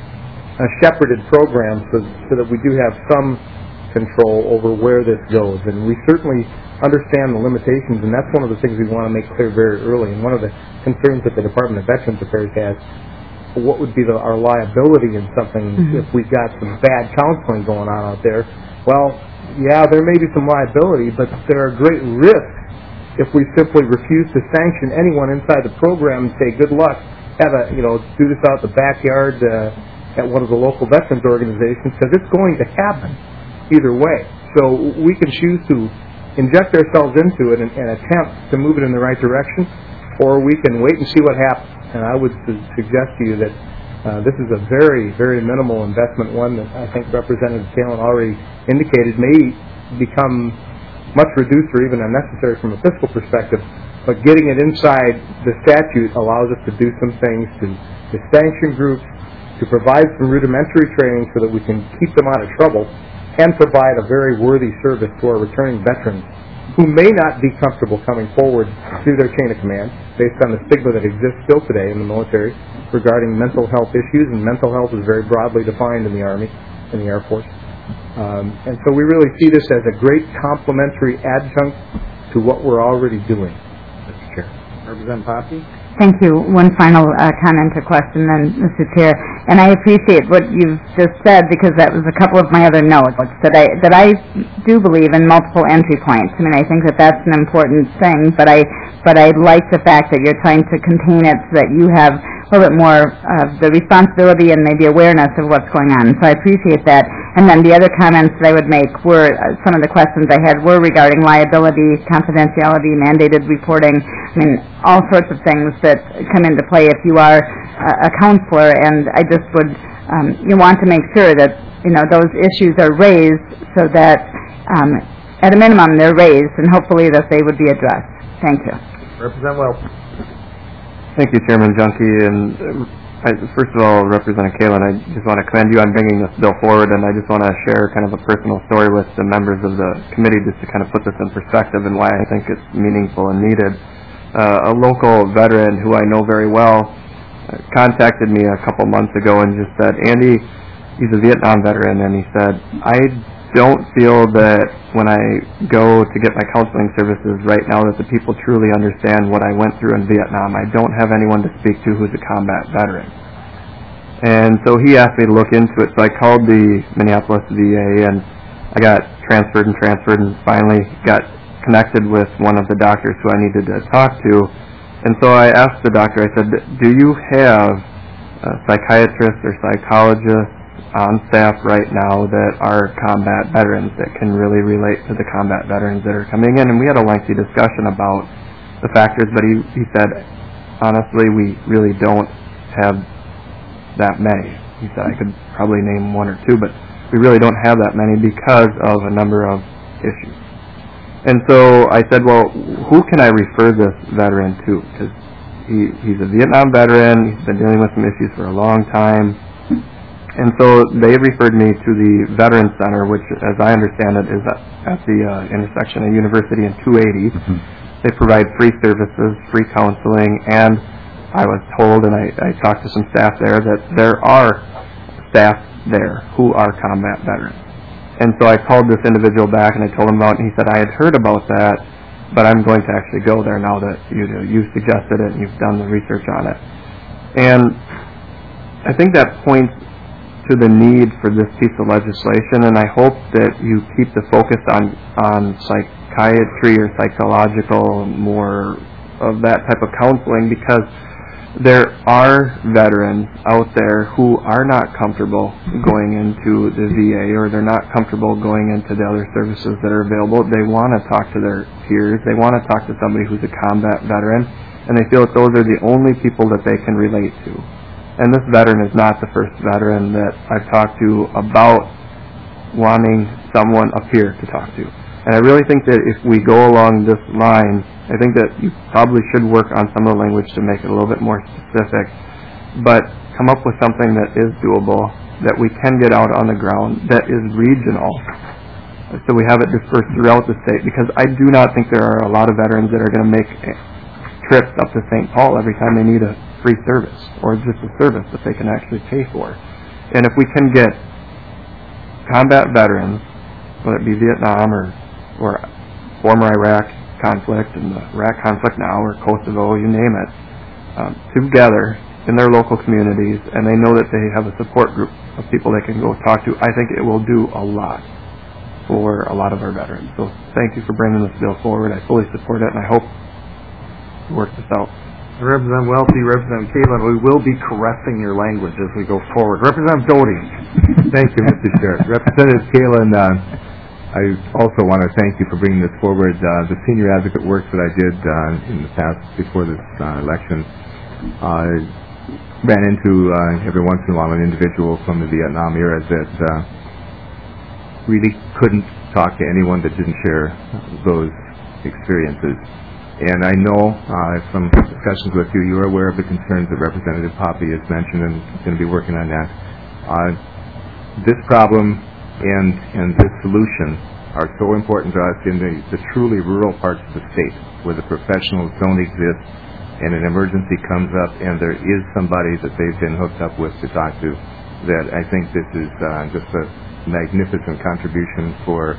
a shepherded program so, so that we do have some control over where this goes. And we certainly understand the limitations, and that's one of the things we want to make clear very early. And one of the concerns that the Department of Veterans Affairs has, what would be the, our liability in something mm-hmm. if we got some bad counseling going on out there? Well, yeah, there may be some liability, but there are great risks if we simply refuse to sanction anyone inside the program and say, good luck, have a, you know, do this out the backyard uh, at one of the local veterans organizations, because it's going to happen either way. So we can choose to inject ourselves into it and, and attempt to move it in the right direction, or we can wait and see what happens. And I would su- suggest to you that uh, this is a very, very minimal investment, one that I think Representative Kalin already indicated may become much reduced or even unnecessary from a fiscal perspective, but getting it inside the statute allows us to do some things to, to sanction groups, to provide some rudimentary training so that we can keep them out of trouble, and provide a very worthy service to our returning veterans who may not be comfortable coming forward through their chain of command based on the stigma that exists still today in the military regarding mental health issues, and mental health is very broadly defined in the Army and the Air Force. Um, and so we really see this as a great complementary adjunct to what we're already doing, Mister Chair. Representative Poppe? Thank you. One final uh, comment or question then, Mister Chair. And I appreciate what you've just said, because that was a couple of my other notes, that I that I do believe in multiple entry points. I mean, I think that that's an important thing, but I but I like the fact that you're trying to contain it so that you have a little bit more of the responsibility and maybe awareness of what's going on. So I appreciate that. And then the other comments that I would make were, uh, some of the questions I had were regarding liability, confidentiality, mandated reporting. I mean, all sorts of things that come into play if you are uh, a counselor. And I just would, um, you want to make sure that, you know, those issues are raised so that, um, at a minimum, they're raised, and hopefully that they would be addressed. Thank you. Representative Welch. Thank you, Chairman Junkie. And uh, I, first of all, Representative Kalin, I just want to commend you on bringing this bill forward, and I just want to share kind of a personal story with the members of the committee just to kind of put this in perspective and why I think it's meaningful and needed. Uh, a local veteran who I know very well uh, contacted me a couple months ago and just said, Andy, he's a Vietnam veteran, and he said, I don't feel that when I go to get my counseling services right now that the people truly understand what I went through in Vietnam. I don't have anyone to speak to who's a combat veteran. And so he asked me to look into it. So I called the Minneapolis V A, and I got transferred and transferred and finally got connected with one of the doctors who I needed to talk to. And so I asked the doctor, I said, do you have a psychiatrist or psychologist on staff right now that are combat veterans that can really relate to the combat veterans that are coming in? And we had a lengthy discussion about the factors, but he, he said, honestly, we really don't have that many. He said I could probably name one or two, but we really don't have that many because of a number of issues. And so I said, well, who can I refer this veteran to? Because he, he's a Vietnam veteran, he's been dealing with some issues for a long time. And so they referred me to the Veterans Center, which, as I understand it, is at the uh, intersection of University and two eighty. Mm-hmm. They provide free services, free counseling, and I was told, and I, I talked to some staff there, that there are staff there who are combat veterans. And so I called this individual back, and I told him about it, and he said, I had heard about that, but I'm going to actually go there now that you know, you've suggested it and you've done the research on it. And I think that points to the need for this piece of legislation, and I hope that you keep the focus on, on psychiatry or psychological, more of that type of counseling, because there are veterans out there who are not comfortable going into the V A, or they're not comfortable going into the other services that are available. They want to talk to their peers. They want to talk to somebody who's a combat veteran, and they feel that those are the only people that they can relate to. And this veteran is not the first veteran that I've talked to about wanting someone up here to talk to. And I really think that if we go along this line, I think that you probably should work on some of the language to make it a little bit more specific, but come up with something that is doable, that we can get out on the ground, that is regional, so we have it dispersed throughout the state, because I do not think there are a lot of veterans that are going to make trips up to Saint Paul every time they need a free service, or just a service that they can actually pay for. And if we can get combat veterans, whether it be Vietnam or, or former Iraq conflict and the Iraq conflict now, or Kosovo, you name it, um, together in their local communities, and they know that they have a support group of people they can go talk to, I think it will do a lot for a lot of our veterans. So thank you for bringing this bill forward. I fully support it, and I hope to work this out. Representative Welty, Representative Kalin, we will be correcting your language as we go forward. Representative Doty. Thank you, Mister Chair. Representative Kalin, uh, I also want to thank you for bringing this forward. Uh, the senior advocate work that I did uh, in the past before this uh, election uh, ran into uh, every once in a while an individual from the Vietnam era that uh, really couldn't talk to anyone that didn't share those experiences. And I know uh, from discussions with you, you're aware of the concerns that Representative Poppe has mentioned and is going to be working on that. Uh, this problem and, and this solution are so important to us in the, the truly rural parts of the state where the professionals don't exist and an emergency comes up and there is somebody that they've been hooked up with to talk to, that I think this is uh, just a magnificent contribution for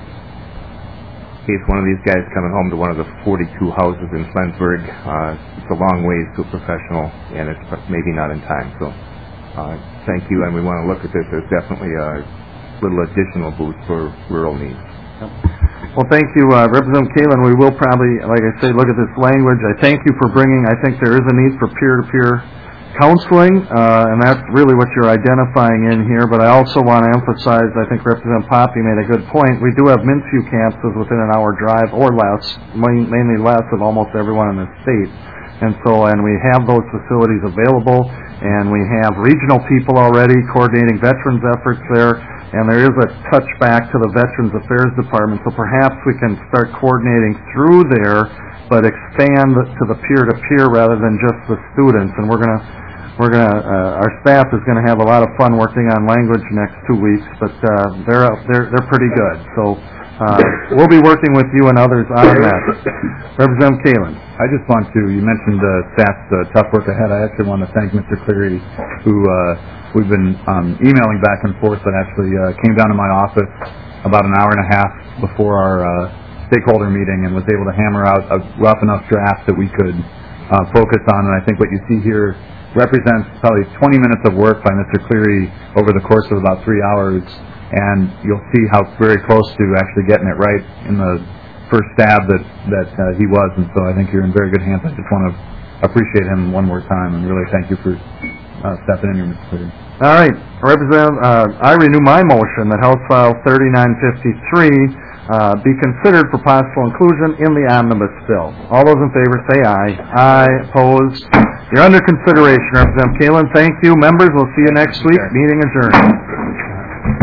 in case one of these guys coming home to one of the forty-two houses in Flensburg. Uh, it's a long ways to a professional, and it's maybe not in time. So uh, thank you, and we want to look at this as definitely a little additional boost for rural needs. Well, thank you, uh, Representative Kalin. We will probably, like I say, look at this language. I thank you for bringing, I think there is a need for peer-to-peer counseling, uh, and that's really what you're identifying in here. But I also want to emphasize, I think Representative Poppe made a good point, we do have MINSU campuses within an hour drive or less, mainly less, of almost everyone in the state. And so, and we have those facilities available, and we have regional people already coordinating veterans efforts there, and there is a touch back to the Veterans Affairs Department, so perhaps we can start coordinating through there, but expand to the peer-to-peer rather than just the students. And we're going to We're gonna, uh, our staff is gonna have a lot of fun working on language next two weeks, but uh, they're they're they're pretty good. So uh, we'll be working with you and others on that. Representative Kalin. I just want to, you mentioned uh, staff's uh, tough work ahead. I actually want to thank Mister Cleary, who uh, we've been um, emailing back and forth, but actually uh, came down to my office about an hour and a half before our uh, stakeholder meeting and was able to hammer out a rough enough draft that we could uh, focus on. And I think what you see here represents probably twenty minutes of work by Mister Cleary over the course of about three hours. And you'll see how very close to actually getting it right in the first stab that, that uh, he was. And so I think you're in very good hands. I just want to appreciate him one more time and really thank you for uh, stepping in here, Mister Cleary. All right. Representative, uh, I renew my motion that House File thirty-nine fifty-three uh, be considered for possible inclusion in the omnibus bill. All those in favor say aye. Aye. Opposed? You're under consideration, Representative Kalin. Thank you. Members, we'll see you next week. Meeting adjourned.